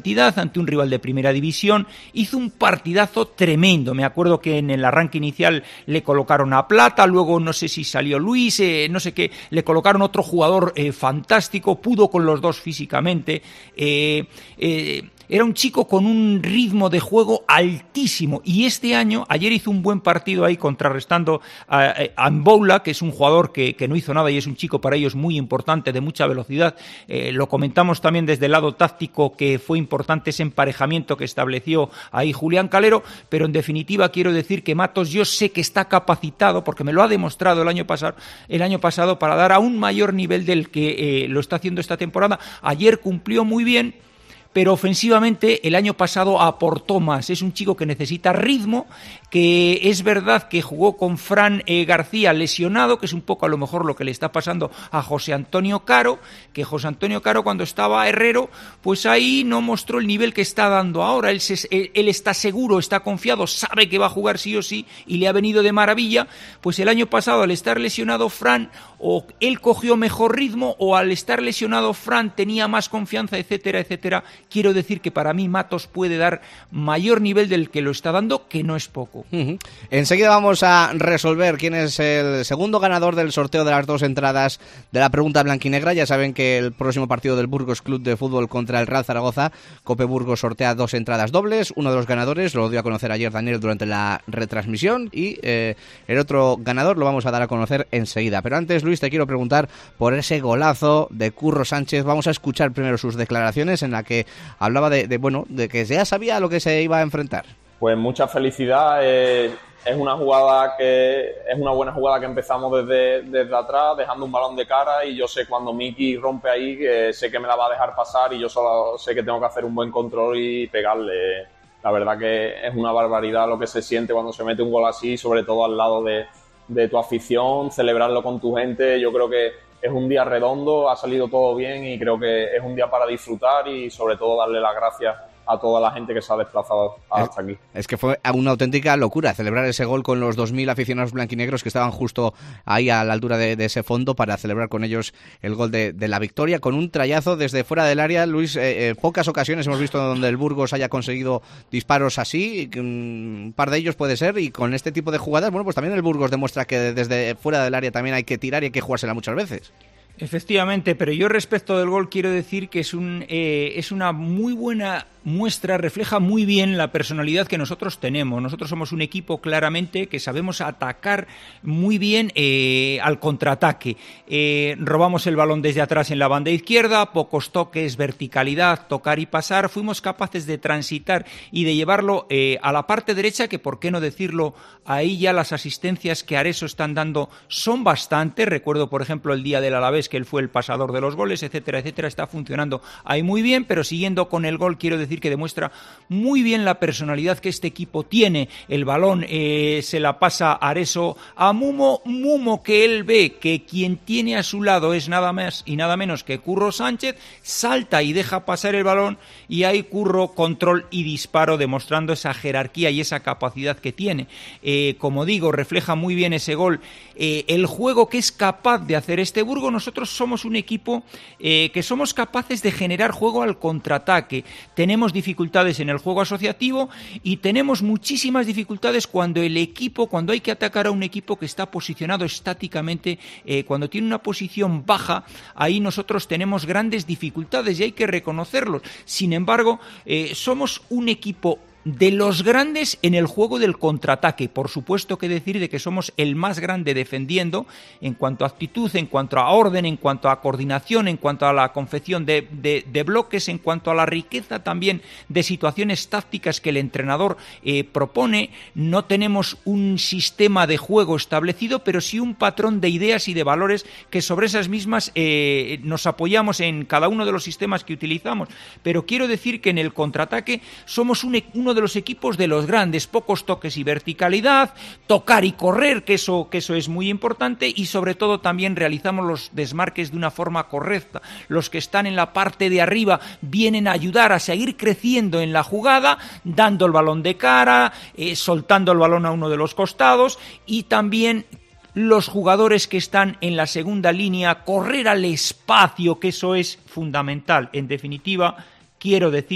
ante un rival de primera división, hizo un partidazo tremendo. Me acuerdo que en el arranque inicial le colocaron a Plata, luego no sé si salió Luis, eh, no sé qué, le colocaron otro jugador eh, fantástico, pudo con los dos físicamente, eh, eh, era un chico con un ritmo de juego altísimo, y este año, ayer hizo un buen partido ahí contrarrestando a, a Mboula, que es un jugador que, que no hizo nada y es un chico para ellos muy importante, de mucha velocidad. Eh, lo comentamos también desde el lado táctico, que fue importante ese emparejamiento que estableció ahí Julián Calero, pero en definitiva quiero decir que Matos yo sé que está capacitado, porque me lo ha demostrado el año pasado, el año pasado para dar a un mayor nivel del que eh, lo está haciendo esta temporada. Ayer cumplió muy bien, pero ofensivamente el año pasado aportó más. Es un chico que necesita ritmo, que es verdad que jugó con Fran eh, García lesionado, que es un poco a lo mejor lo que le está pasando a José Antonio Caro, que José Antonio Caro cuando estaba Herrero, pues ahí no mostró el nivel que está dando ahora. Él, se, él, él está seguro, está confiado, sabe que va a jugar sí o sí y le ha venido de maravilla. Pues el año pasado, al estar lesionado Fran, o él cogió mejor ritmo, o al estar lesionado Fran tenía más confianza, etcétera, etcétera. Quiero decir que para mí Matos puede dar mayor nivel del que lo está dando, que no es poco. Uh-huh. Enseguida vamos a resolver quién es el segundo ganador del sorteo de las dos entradas de la pregunta blanquinegra. Ya saben que el próximo partido del Burgos Club de Fútbol contra el Real Zaragoza, Cope Burgos sortea dos entradas dobles. Uno de los ganadores lo dio a conocer ayer Daniel durante la retransmisión, y eh, el otro ganador lo vamos a dar a conocer enseguida. Pero antes, Luis, te quiero preguntar por ese golazo de Curro Sánchez. Vamos a escuchar primero sus declaraciones, en la que hablaba de, de bueno, de que ya sabía a lo que se iba a enfrentar. Pues mucha felicidad. Eh, es una jugada que es una buena jugada que empezamos desde, desde atrás, dejando un balón de cara, y yo sé cuando Miki rompe ahí, que sé que me la va a dejar pasar, y yo solo sé que tengo que hacer un buen control y pegarle. La verdad que es una barbaridad lo que se siente cuando se mete un gol así, sobre todo al lado de, de tu afición, celebrarlo con tu gente. Yo creo que es un día redondo, ha salido todo bien, y creo que es un día para disfrutar y sobre todo darle las gracias a toda la gente que se ha desplazado hasta aquí. Es que fue una auténtica locura celebrar ese gol con los dos mil aficionados blanquinegros que estaban justo ahí a la altura de, de ese fondo, para celebrar con ellos el gol de, de la victoria, con un trayazo desde fuera del área. Luis, eh, eh, pocas ocasiones hemos visto donde el Burgos haya conseguido disparos así, un par de ellos puede ser, y con este tipo de jugadas, bueno, pues también el Burgos demuestra que desde fuera del área también hay que tirar y hay que jugársela muchas veces. Efectivamente, pero yo respecto del gol quiero decir que es un eh, es una muy buena muestra, refleja muy bien la personalidad que nosotros tenemos. Nosotros somos un equipo claramente que sabemos atacar muy bien eh, al contraataque. Eh, robamos el balón desde atrás en la banda izquierda, pocos toques, verticalidad, tocar y pasar. Fuimos capaces de transitar y de llevarlo eh, a la parte derecha, que por qué no decirlo, ahí ya las asistencias que Areso están dando son bastantes. Recuerdo, por ejemplo, el día del Alavés, que él fue el pasador de los goles, etcétera, etcétera. Está funcionando ahí muy bien, pero siguiendo con el gol, quiero decir que demuestra muy bien la personalidad que este equipo tiene. El balón eh, se la pasa Areso a Mumo, Mumo que él ve que quien tiene a su lado es nada más y nada menos que Curro Sánchez, salta y deja pasar el balón, y ahí Curro, control y disparo, demostrando esa jerarquía y esa capacidad que tiene. Eh, como digo, refleja muy bien ese gol eh, el juego que es capaz de hacer este Burgos. Nosotros somos un equipo eh, que somos capaces de generar juego al contraataque. Tenemos dificultades en el juego asociativo y tenemos muchísimas dificultades cuando el equipo, cuando hay que atacar a un equipo que está posicionado estáticamente, eh, cuando tiene una posición baja, ahí nosotros tenemos grandes dificultades y hay que reconocerlos. Sin embargo, eh, somos un equipo de los grandes en el juego del contraataque. Por supuesto que decir de que somos el más grande defendiendo en cuanto a actitud, en cuanto a orden, en cuanto a coordinación, en cuanto a la confección de, de, de bloques, en cuanto a la riqueza también de situaciones tácticas que el entrenador eh, propone. No tenemos un sistema de juego establecido, pero sí un patrón de ideas y de valores que sobre esas mismas eh, nos apoyamos en cada uno de los sistemas que utilizamos. Pero quiero decir que en el contraataque somos un, uno de de los equipos de los grandes, pocos toques y verticalidad, tocar y correr, que eso, que eso es muy importante, y sobre todo también realizamos los desmarques de una forma correcta. Los que están en la parte de arriba vienen a ayudar a seguir creciendo en la jugada, dando el balón de cara, eh, soltando el balón a uno de los costados, y también los jugadores que están en la segunda línea, correr al espacio, que eso es fundamental. En definitiva, quiero decir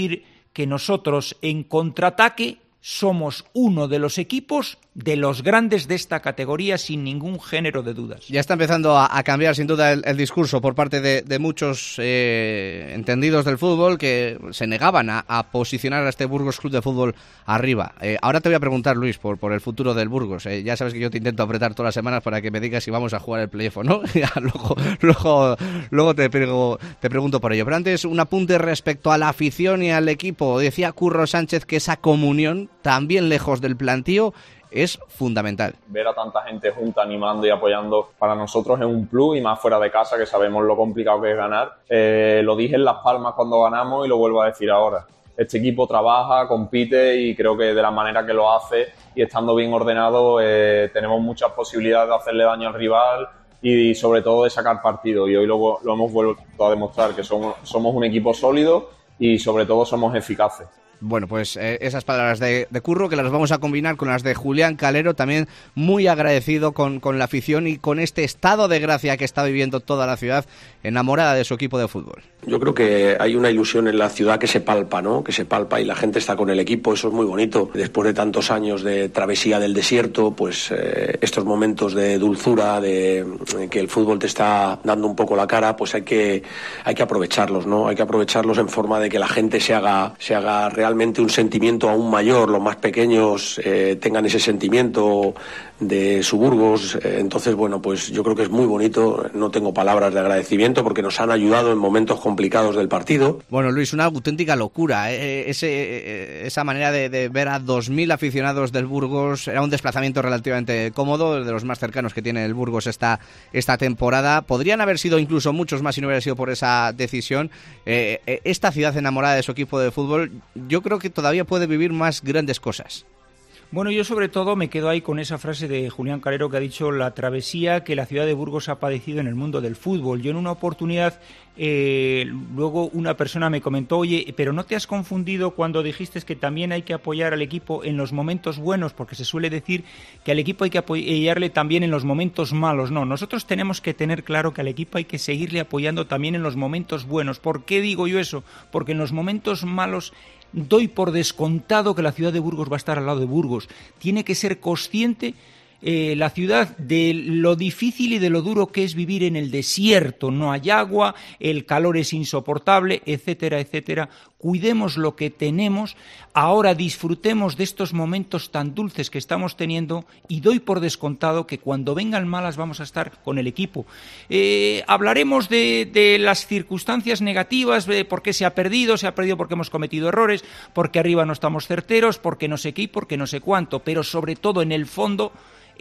que nosotros en contraataque somos uno de los equipos de los grandes de esta categoría sin ningún género de dudas. Ya está empezando a, a cambiar sin duda el, el discurso por parte de, de muchos eh, entendidos del fútbol que se negaban a, a posicionar a este Burgos Club de Fútbol arriba. Eh, ahora te voy a preguntar, Luis, por, por el futuro del Burgos. Eh, ya sabes que yo te intento apretar todas las semanas para que me digas si vamos a jugar el playoff o no. luego luego, luego te, prego, te pregunto por ello. Pero antes, un apunte respecto a la afición y al equipo. Decía Curro Sánchez que esa comunión, también lejos del plantío, es fundamental. Ver a tanta gente junta animando y apoyando para nosotros es un plus, y más fuera de casa, que sabemos lo complicado que es ganar. Eh, lo dije en Las Palmas cuando ganamos y lo vuelvo a decir ahora. Este equipo trabaja, compite, y creo que de la manera que lo hace y estando bien ordenado eh, tenemos muchas posibilidades de hacerle daño al rival y sobre todo de sacar partido, y hoy lo, lo hemos vuelto a demostrar, que somos, somos un equipo sólido y sobre todo somos eficaces. Bueno, pues eh, esas palabras de, de Curro, que las vamos a combinar con las de Julián Calero, también muy agradecido con, con la afición y con este estado de gracia que está viviendo toda la ciudad, enamorada de su equipo de fútbol. Yo creo que hay una ilusión en la ciudad que se palpa, ¿no? Que se palpa y la gente está con el equipo, eso es muy bonito. Después de tantos años de travesía del desierto, pues eh, estos momentos de dulzura, de, de que el fútbol te está dando un poco la cara, pues hay que, hay que aprovecharlos, ¿no? Hay que aprovecharlos en forma de que la gente se haga, se haga realmente un sentimiento aún mayor, los más pequeños eh, tengan ese sentimiento de su Burgos. Eh, entonces, bueno, pues yo creo que es muy bonito, no tengo palabras de agradecimiento porque nos han ayudado en momentos complicados del partido. Bueno, Luis, una auténtica locura, ¿eh? Ese, eh, esa manera de, de ver a dos mil aficionados del Burgos, era un desplazamiento relativamente cómodo, de los más cercanos que tiene el Burgos esta, esta temporada. Podrían haber sido incluso muchos más si no hubiera sido por esa decisión. Eh, esta ciudad enamorada de su equipo de fútbol, yo creo que todavía puede vivir más grandes cosas. Bueno, yo sobre todo me quedo ahí con esa frase de Julián Calero que ha dicho la travesía que la ciudad de Burgos ha padecido en el mundo del fútbol. Yo en una oportunidad, eh, luego una persona me comentó, oye, pero ¿no te has confundido cuando dijiste que también hay que apoyar al equipo en los momentos buenos? Porque se suele decir que al equipo hay que apoyarle también en los momentos malos. No, nosotros tenemos que tener claro que al equipo hay que seguirle apoyando también en los momentos buenos. ¿Por qué digo yo eso? Porque en los momentos malos doy por descontado que la ciudad de Burgos va a estar al lado de Burgos. Tiene que ser consciente eh, la ciudad de lo difícil y de lo duro que es vivir en el desierto. No hay agua, el calor es insoportable, etcétera, etcétera. Cuidemos lo que tenemos, ahora disfrutemos de estos momentos tan dulces que estamos teniendo, y doy por descontado que cuando vengan malas vamos a estar con el equipo. Eh, hablaremos de, de las circunstancias negativas, de por qué se ha perdido, se ha perdido porque hemos cometido errores, porque arriba no estamos certeros, porque no sé qué y porque no sé cuánto, pero sobre todo en el fondo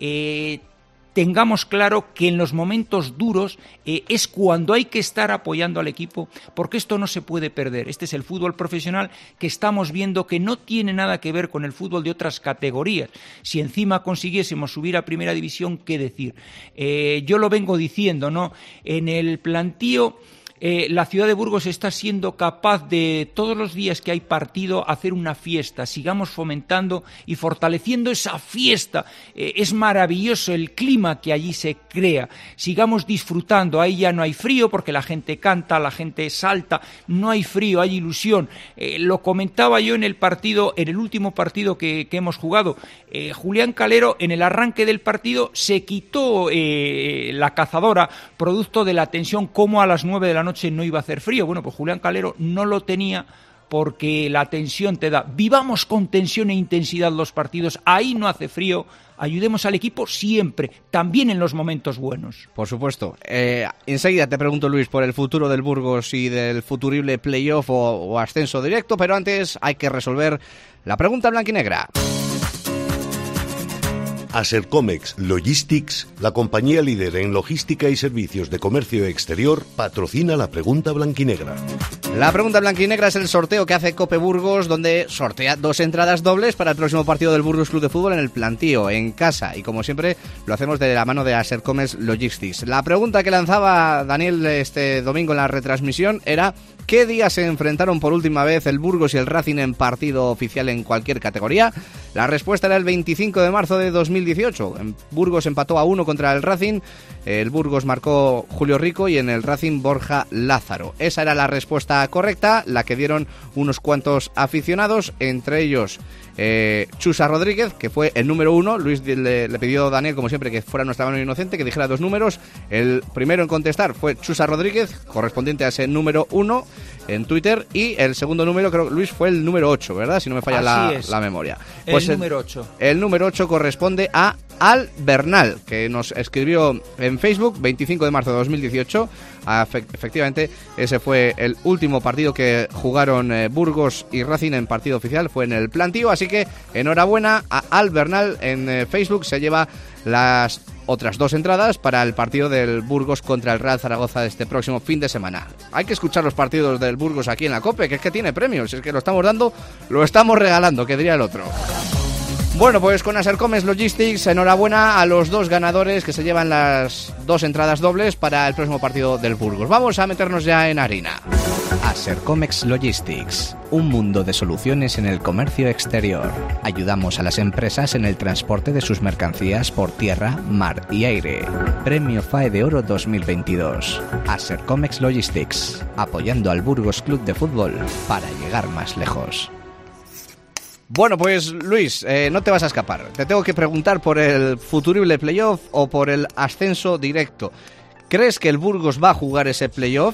eh, tengamos claro que en los momentos duros eh, es cuando hay que estar apoyando al equipo, porque esto no se puede perder. Este es el fútbol profesional que estamos viendo, que no tiene nada que ver con el fútbol de otras categorías. Si encima consiguiésemos subir a primera división, ¿qué decir? Eh, yo lo vengo diciendo, ¿no? En el plantío, Eh, la ciudad de Burgos está siendo capaz de, todos los días que hay partido, hacer una fiesta. Sigamos fomentando y fortaleciendo esa fiesta. Eh, es maravilloso el clima que allí se crea. Sigamos disfrutando. Ahí ya no hay frío porque la gente canta, la gente salta. No hay frío, hay ilusión. Eh, lo comentaba yo en el partido, en el último partido que, que hemos jugado. Eh, Julián Calero, en el arranque del partido, se quitó eh, la cazadora, producto de la tensión, como a las nueve de la noche no iba a hacer frío. Bueno, pues Julián Calero no lo tenía porque la tensión te da. Vivamos con tensión e intensidad los partidos, ahí no hace frío. Ayudemos al equipo siempre, también en los momentos buenos. Por supuesto. Eh, enseguida te pregunto, Luis, por el futuro del Burgos y del futurible playoff o, o ascenso directo, pero antes hay que resolver la pregunta blanquinegra. Asercomex Logistics, la compañía líder en logística y servicios de comercio exterior, patrocina la pregunta blanquinegra. La pregunta blanquinegra es el sorteo que hace Cope Burgos, donde sortea dos entradas dobles para el próximo partido del Burgos Club de Fútbol en el Plantío, en casa. Y como siempre, lo hacemos de la mano de Asercomex Logistics. La pregunta que lanzaba Daniel este domingo en la retransmisión era: ¿qué día se enfrentaron por última vez el Burgos y el Racing en partido oficial en cualquier categoría? La respuesta era el veinticinco de marzo de dos mil dieciocho. Burgos empató a uno contra el Racing el Burgos marcó Julio Rico y en el Racing Borja Lázaro. Esa era la respuesta correcta, la que dieron unos cuantos aficionados, entre ellos eh, Chusa Rodríguez, que fue el número uno. Luis le, le pidió a Daniel, como siempre, que fuera nuestra mano inocente, que dijera dos números. El primero en contestar fue Chusa Rodríguez, correspondiente a ese número uno en Twitter, y el segundo número, creo que Luis, fue el número ocho, ¿verdad? Si no me falla la, la memoria. Pues el número ocho. El, el número ocho corresponde a Al Bernal, que nos escribió en Facebook, veinticinco de marzo de dos mil dieciocho. Efectivamente, ese fue el último partido que jugaron eh, Burgos y Racing en partido oficial, fue en el Plantío, así que enhorabuena a Al Bernal. En eh, Facebook se lleva las otras dos entradas para el partido del Burgos contra el Real Zaragoza de este próximo fin de semana. Hay que escuchar los partidos del Burgos aquí en la COPE, que es que tiene premios, es que lo estamos dando, lo estamos regalando, que diría el otro. Bueno, pues con Asercomex Logistics, enhorabuena a los dos ganadores que se llevan las dos entradas dobles para el próximo partido del Burgos. Vamos a meternos ya en harina. Asercomex Logistics, un mundo de soluciones en el comercio exterior. Ayudamos a las empresas en el transporte de sus mercancías por tierra, mar y aire. Premio F A E de Oro dos mil veintidós. Asercomex Logistics, apoyando al Burgos Club de Fútbol para llegar más lejos. Bueno, pues Luis, eh, no te vas a escapar. Te tengo que preguntar por el futurible playoff o por el ascenso directo. ¿Crees que el Burgos va a jugar ese playoff?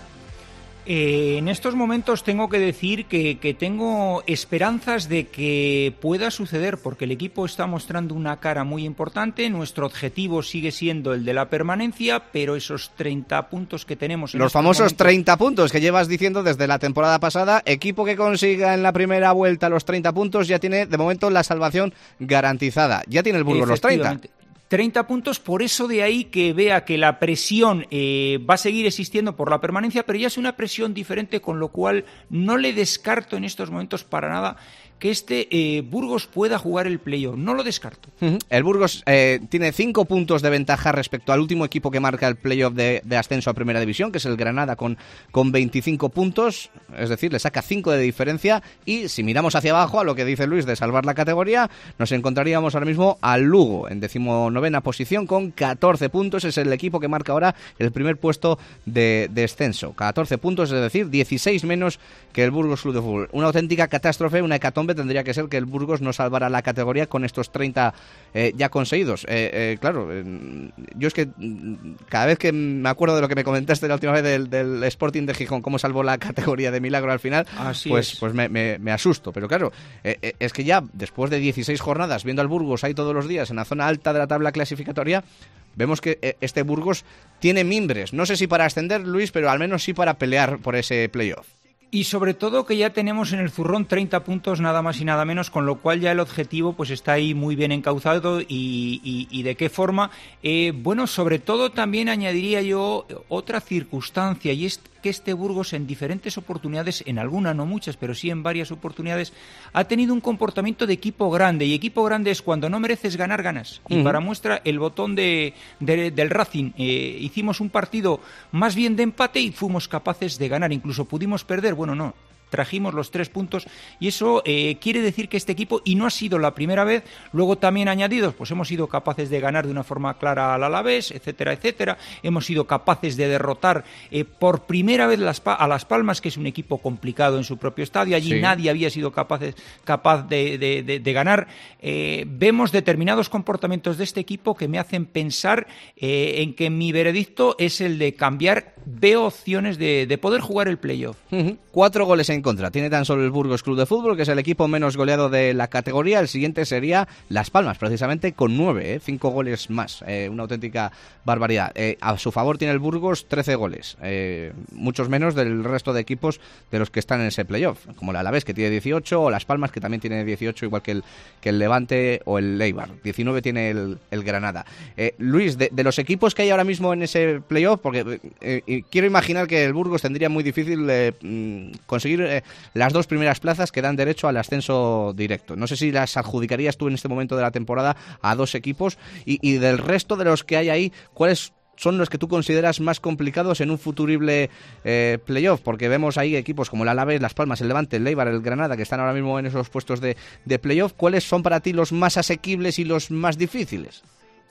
Eh, en estos momentos tengo que decir que, que tengo esperanzas de que pueda suceder, porque el equipo está mostrando una cara muy importante. Nuestro objetivo sigue siendo el de la permanencia, pero esos treinta puntos que tenemos... En Los famosos momentos... treinta puntos que llevas diciendo desde la temporada pasada. Equipo que consiga en la primera vuelta los treinta puntos ya tiene de momento la salvación garantizada. Ya tiene el Burgos los treinta. treinta puntos, por eso de ahí que vea que la presión eh, va a seguir existiendo por la permanencia, pero ya es una presión diferente, con lo cual no le descarto en estos momentos para nada que este eh, Burgos pueda jugar el playoff. No lo descarto. Uh-huh. El Burgos eh, tiene cinco puntos de ventaja respecto al último equipo que marca el playoff de, de ascenso a Primera División, que es el Granada, con, con veinticinco puntos, es decir, le saca cinco de diferencia. Y si miramos hacia abajo, a lo que dice Luis de salvar la categoría, nos encontraríamos ahora mismo al Lugo en decimonovena posición con catorce puntos. Es el equipo que marca ahora el primer puesto de descenso. catorce puntos, es decir, dieciséis menos que el Burgos Club de Fútbol. Una auténtica catástrofe, una hecatombe tendría que ser que el Burgos no salvara la categoría con estos treinta eh, ya conseguidos. Eh, eh, claro, eh, yo es que cada vez que me acuerdo de lo que me comentaste la última vez del, del Sporting de Gijón, cómo salvó la categoría de milagro al final, Así pues, es. pues me, me, me asusto. Pero claro, eh, eh, es que ya después de dieciséis jornadas, viendo al Burgos ahí todos los días en la zona alta de la tabla clasificatoria, vemos que eh, este Burgos tiene mimbres. No sé si para ascender, Luis, pero al menos sí para pelear por ese playoff. Y sobre todo que ya tenemos en el zurrón treinta puntos nada más y nada menos, con lo cual ya el objetivo pues está ahí muy bien encauzado. Y, y, y de qué forma, eh, bueno, sobre todo también añadiría yo otra circunstancia, y es que este Burgos en diferentes oportunidades, en algunas no muchas, pero sí en varias oportunidades, ha tenido un comportamiento de equipo grande, y equipo grande es cuando no mereces ganar, ganas. Y uh-huh. para muestra el botón de, de, del Racing, eh, hicimos un partido más bien de empate y fuimos capaces de ganar, incluso pudimos perder. Bueno, no, trajimos los tres puntos, y eso eh, quiere decir que este equipo, y no ha sido la primera vez, luego también añadidos, pues hemos sido capaces de ganar de una forma clara al Alavés, etcétera, etcétera, hemos sido capaces de derrotar eh, por primera vez las, a Las Palmas, que es un equipo complicado en su propio estadio, allí sí. nadie había sido capaz, capaz de, de, de, de ganar. Eh, vemos determinados comportamientos de este equipo que me hacen pensar eh, en que mi veredicto es el de cambiar, veo opciones de, de poder jugar el playoff. Uh-huh. Cuatro goles en contra tiene tan solo el Burgos Club de Fútbol, que es el equipo menos goleado de la categoría. El siguiente sería Las Palmas, precisamente con nueve, ¿eh? cinco goles más, eh, una auténtica barbaridad. Eh, a su favor tiene el Burgos trece goles, eh, muchos menos del resto de equipos de los que están en ese playoff, como el Alavés, que tiene dieciocho, o Las Palmas, que también tiene dieciocho, igual que el, que el Levante o el Eibar. diecinueve tiene el, el Granada. Eh, Luis, de, de los equipos que hay ahora mismo en ese playoff, porque eh, quiero imaginar que el Burgos tendría muy difícil eh, conseguir eh, las dos primeras plazas que dan derecho al ascenso directo. No sé si las adjudicarías tú en este momento de la temporada a dos equipos, y, y del resto de los que hay ahí, ¿cuáles son los que tú consideras más complicados en un futurible eh, playoff? Porque vemos ahí equipos como el Alavés, Las Palmas, el Levante, el Eibar, el Granada, que están ahora mismo en esos puestos de, de playoff. ¿Cuáles son para ti los más asequibles y los más difíciles?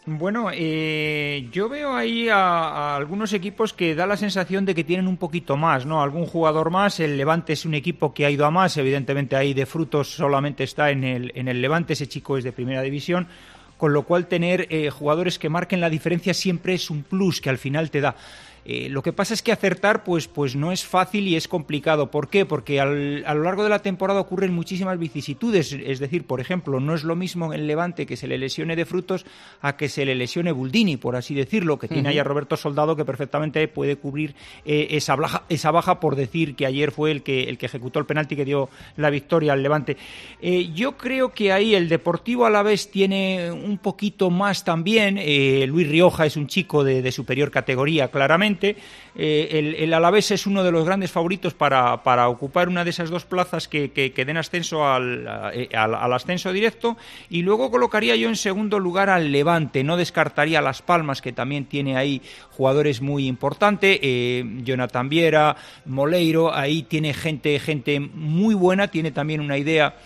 Bueno, eh, yo veo ahí a, a algunos equipos que da la sensación de que tienen un poquito más, ¿no? Algún jugador más. El Levante es un equipo que ha ido a más, evidentemente ahí de frutos solamente está en el, en el Levante, ese chico es de primera división, con lo cual tener eh, jugadores que marquen la diferencia siempre es un plus que al final te da. Eh, lo que pasa es que acertar pues, pues no es fácil y es complicado. ¿Por qué? Porque al, a lo largo de la temporada ocurren muchísimas vicisitudes. Es decir, por ejemplo, no es lo mismo en el Levante que se le lesione De Frutos a que se le lesione Buldini, por así decirlo, que tiene uh-huh. ahí a Roberto Soldado que perfectamente puede cubrir eh, esa, baja, esa baja por decir que ayer fue el que, el que ejecutó el penalti que dio la victoria al Levante. Eh, yo creo que ahí el Deportivo Alavés tiene un poquito más también. Eh, Luis Rioja es un chico de, de superior categoría, claramente. Eh, el, el Alavés es uno de los grandes favoritos para, para ocupar una de esas dos plazas que, que, que den ascenso al, al, al ascenso directo, y luego colocaría yo en segundo lugar al Levante. No descartaría Las Palmas, que también tiene ahí jugadores muy importantes, eh, Jonathan Viera, Moleiro, ahí tiene gente, gente muy buena, tiene también una idea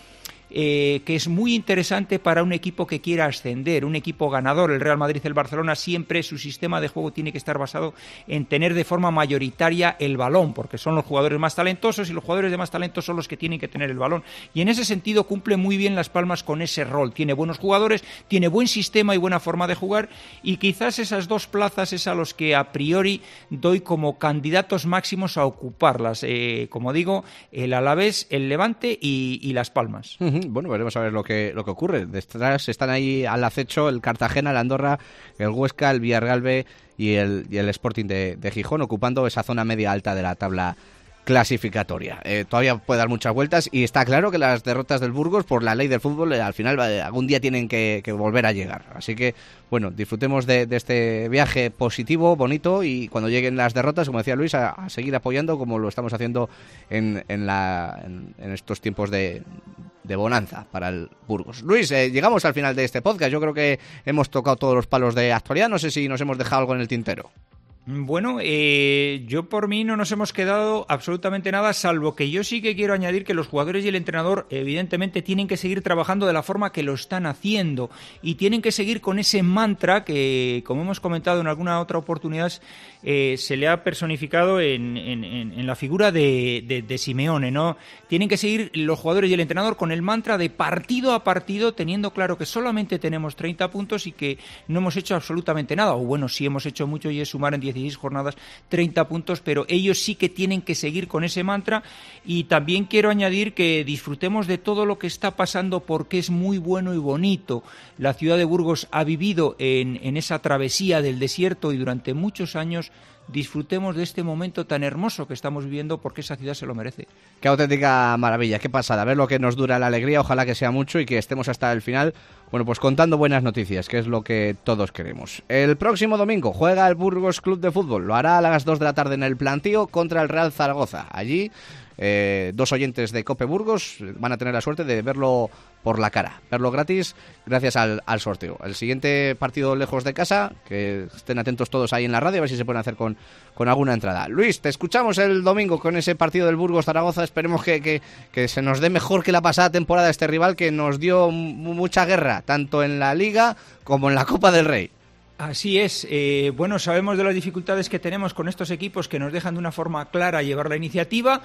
Eh, que es muy interesante para un equipo que quiera ascender, un equipo ganador. El Real Madrid, el Barcelona, siempre su sistema de juego tiene que estar basado en tener de forma mayoritaria el balón, porque son los jugadores más talentosos y los jugadores de más talento son los que tienen que tener el balón. Y en ese sentido cumple muy bien Las Palmas con ese rol. Tiene buenos jugadores, tiene buen sistema y buena forma de jugar, y quizás esas dos plazas es a los que a priori doy como candidatos máximos a ocuparlas. Eh, como digo, el Alavés, el Levante y, y Las Palmas. Uh-huh. Bueno, veremos a ver lo que lo que ocurre. Detrás están ahí al acecho el Cartagena, el Andorra, el Huesca, el Villarreal B y el, y el Sporting de, de Gijón, ocupando esa zona media alta de la tabla clasificatoria. Eh, todavía puede dar muchas vueltas y está claro que las derrotas del Burgos, por la ley del fútbol, eh, al final eh, algún día tienen que, que volver a llegar. Así que, bueno, disfrutemos de, de este viaje positivo, bonito, y cuando lleguen las derrotas, como decía Luis, a, a seguir apoyando como lo estamos haciendo en, en, la, en, en estos tiempos de, de bonanza para el Burgos. Luis, eh, llegamos al final de este podcast. Yo creo que hemos tocado todos los palos de actualidad. No sé si nos hemos dejado algo en el tintero. Bueno, eh, yo por mí no nos hemos quedado absolutamente nada, salvo que yo sí que quiero añadir que los jugadores y el entrenador evidentemente tienen que seguir trabajando de la forma que lo están haciendo, y tienen que seguir con ese mantra que, como hemos comentado en alguna otra oportunidad, eh, se le ha personificado en, en, en la figura de, de, de Simeone, ¿no? Tienen que seguir los jugadores y el entrenador con el mantra de partido a partido, teniendo claro que solamente tenemos treinta puntos y que no hemos hecho absolutamente nada, o bueno, sí hemos hecho mucho y es sumar en dieciséis jornadas treinta puntos, pero ellos sí que tienen que seguir con ese mantra. Y también quiero añadir que disfrutemos de todo lo que está pasando, porque es muy bueno y bonito. La ciudad de Burgos ha vivido en, en esa travesía del desierto y durante muchos años. Disfrutemos de este momento tan hermoso que estamos viviendo, porque esa ciudad se lo merece. Qué auténtica maravilla, qué pasada, a ver lo que nos dura la alegría, ojalá que sea mucho y que estemos hasta el final, bueno, pues contando buenas noticias, que es lo que todos queremos. El próximo domingo juega el Burgos Club de Fútbol, lo hará a las dos de la tarde en el Plantío contra el Real Zaragoza. Allí eh, dos oyentes de Cope Burgos van a tener la suerte de verlo por la cara, verlo gratis gracias al, al sorteo. El siguiente partido lejos de casa, que estén atentos todos ahí en la radio, a ver si se pueden hacer con, con alguna entrada. Luis, te escuchamos el domingo con ese partido del Burgos-Zaragoza. Esperemos que, que, que se nos dé mejor que la pasada temporada este rival, que nos dio m- mucha guerra, tanto en la Liga como en la Copa del Rey. Así es. Eh, bueno, sabemos de las dificultades que tenemos con estos equipos que nos dejan de una forma clara llevar la iniciativa.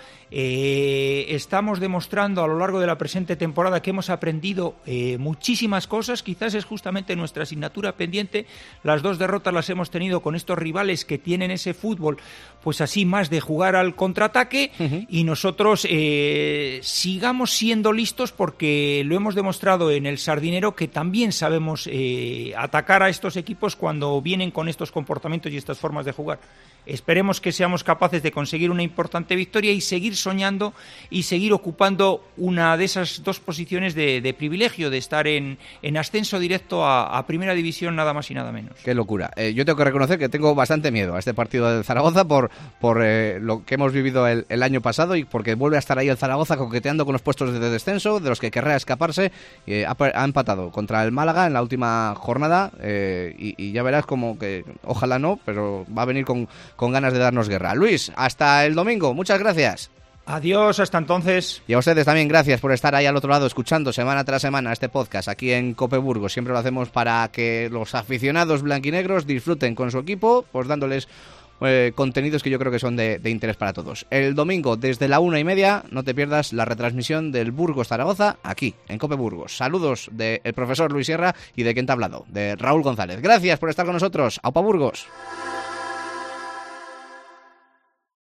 Eh, estamos demostrando a lo largo de la presente temporada que hemos aprendido eh, muchísimas cosas. Quizás es justamente nuestra asignatura pendiente. Las dos derrotas las hemos tenido con estos rivales que tienen ese fútbol, pues así, más de jugar al contraataque. Uh-huh. Y nosotros eh, sigamos siendo listos, porque lo hemos demostrado en el Sardinero, que también sabemos eh, atacar a estos equipos cuando vienen con estos comportamientos y estas formas de jugar. Esperemos que seamos capaces de conseguir una importante victoria y seguir soñando y seguir ocupando una de esas dos posiciones de, de privilegio, de estar en, en ascenso directo a, a Primera División, nada más y nada menos. Qué locura. Eh, yo tengo que reconocer que tengo bastante miedo a este partido del Zaragoza por, por eh, lo que hemos vivido el, el año pasado, y porque vuelve a estar ahí el Zaragoza coqueteando con los puestos de descenso, de los que querrá escaparse. Eh, ha, ha empatado contra el Málaga en la última jornada eh, y, y ya verás como que, ojalá no, pero va a venir con... con ganas de darnos guerra. Luis, hasta el domingo. Muchas gracias. Adiós, hasta entonces. Y a ustedes también, gracias por estar ahí al otro lado escuchando semana tras semana este podcast aquí en Cope Burgos. Siempre lo hacemos para que los aficionados blanquinegros disfruten con su equipo, pues dándoles eh, contenidos que yo creo que son de, de interés para todos. El domingo desde la una y media no te pierdas la retransmisión del Burgos Zaragoza aquí en Cope Burgos. Saludos del profesor Luis Sierra y de quien te ha hablado, de Raúl González. Gracias por estar con nosotros. ¡Aupa Burgos!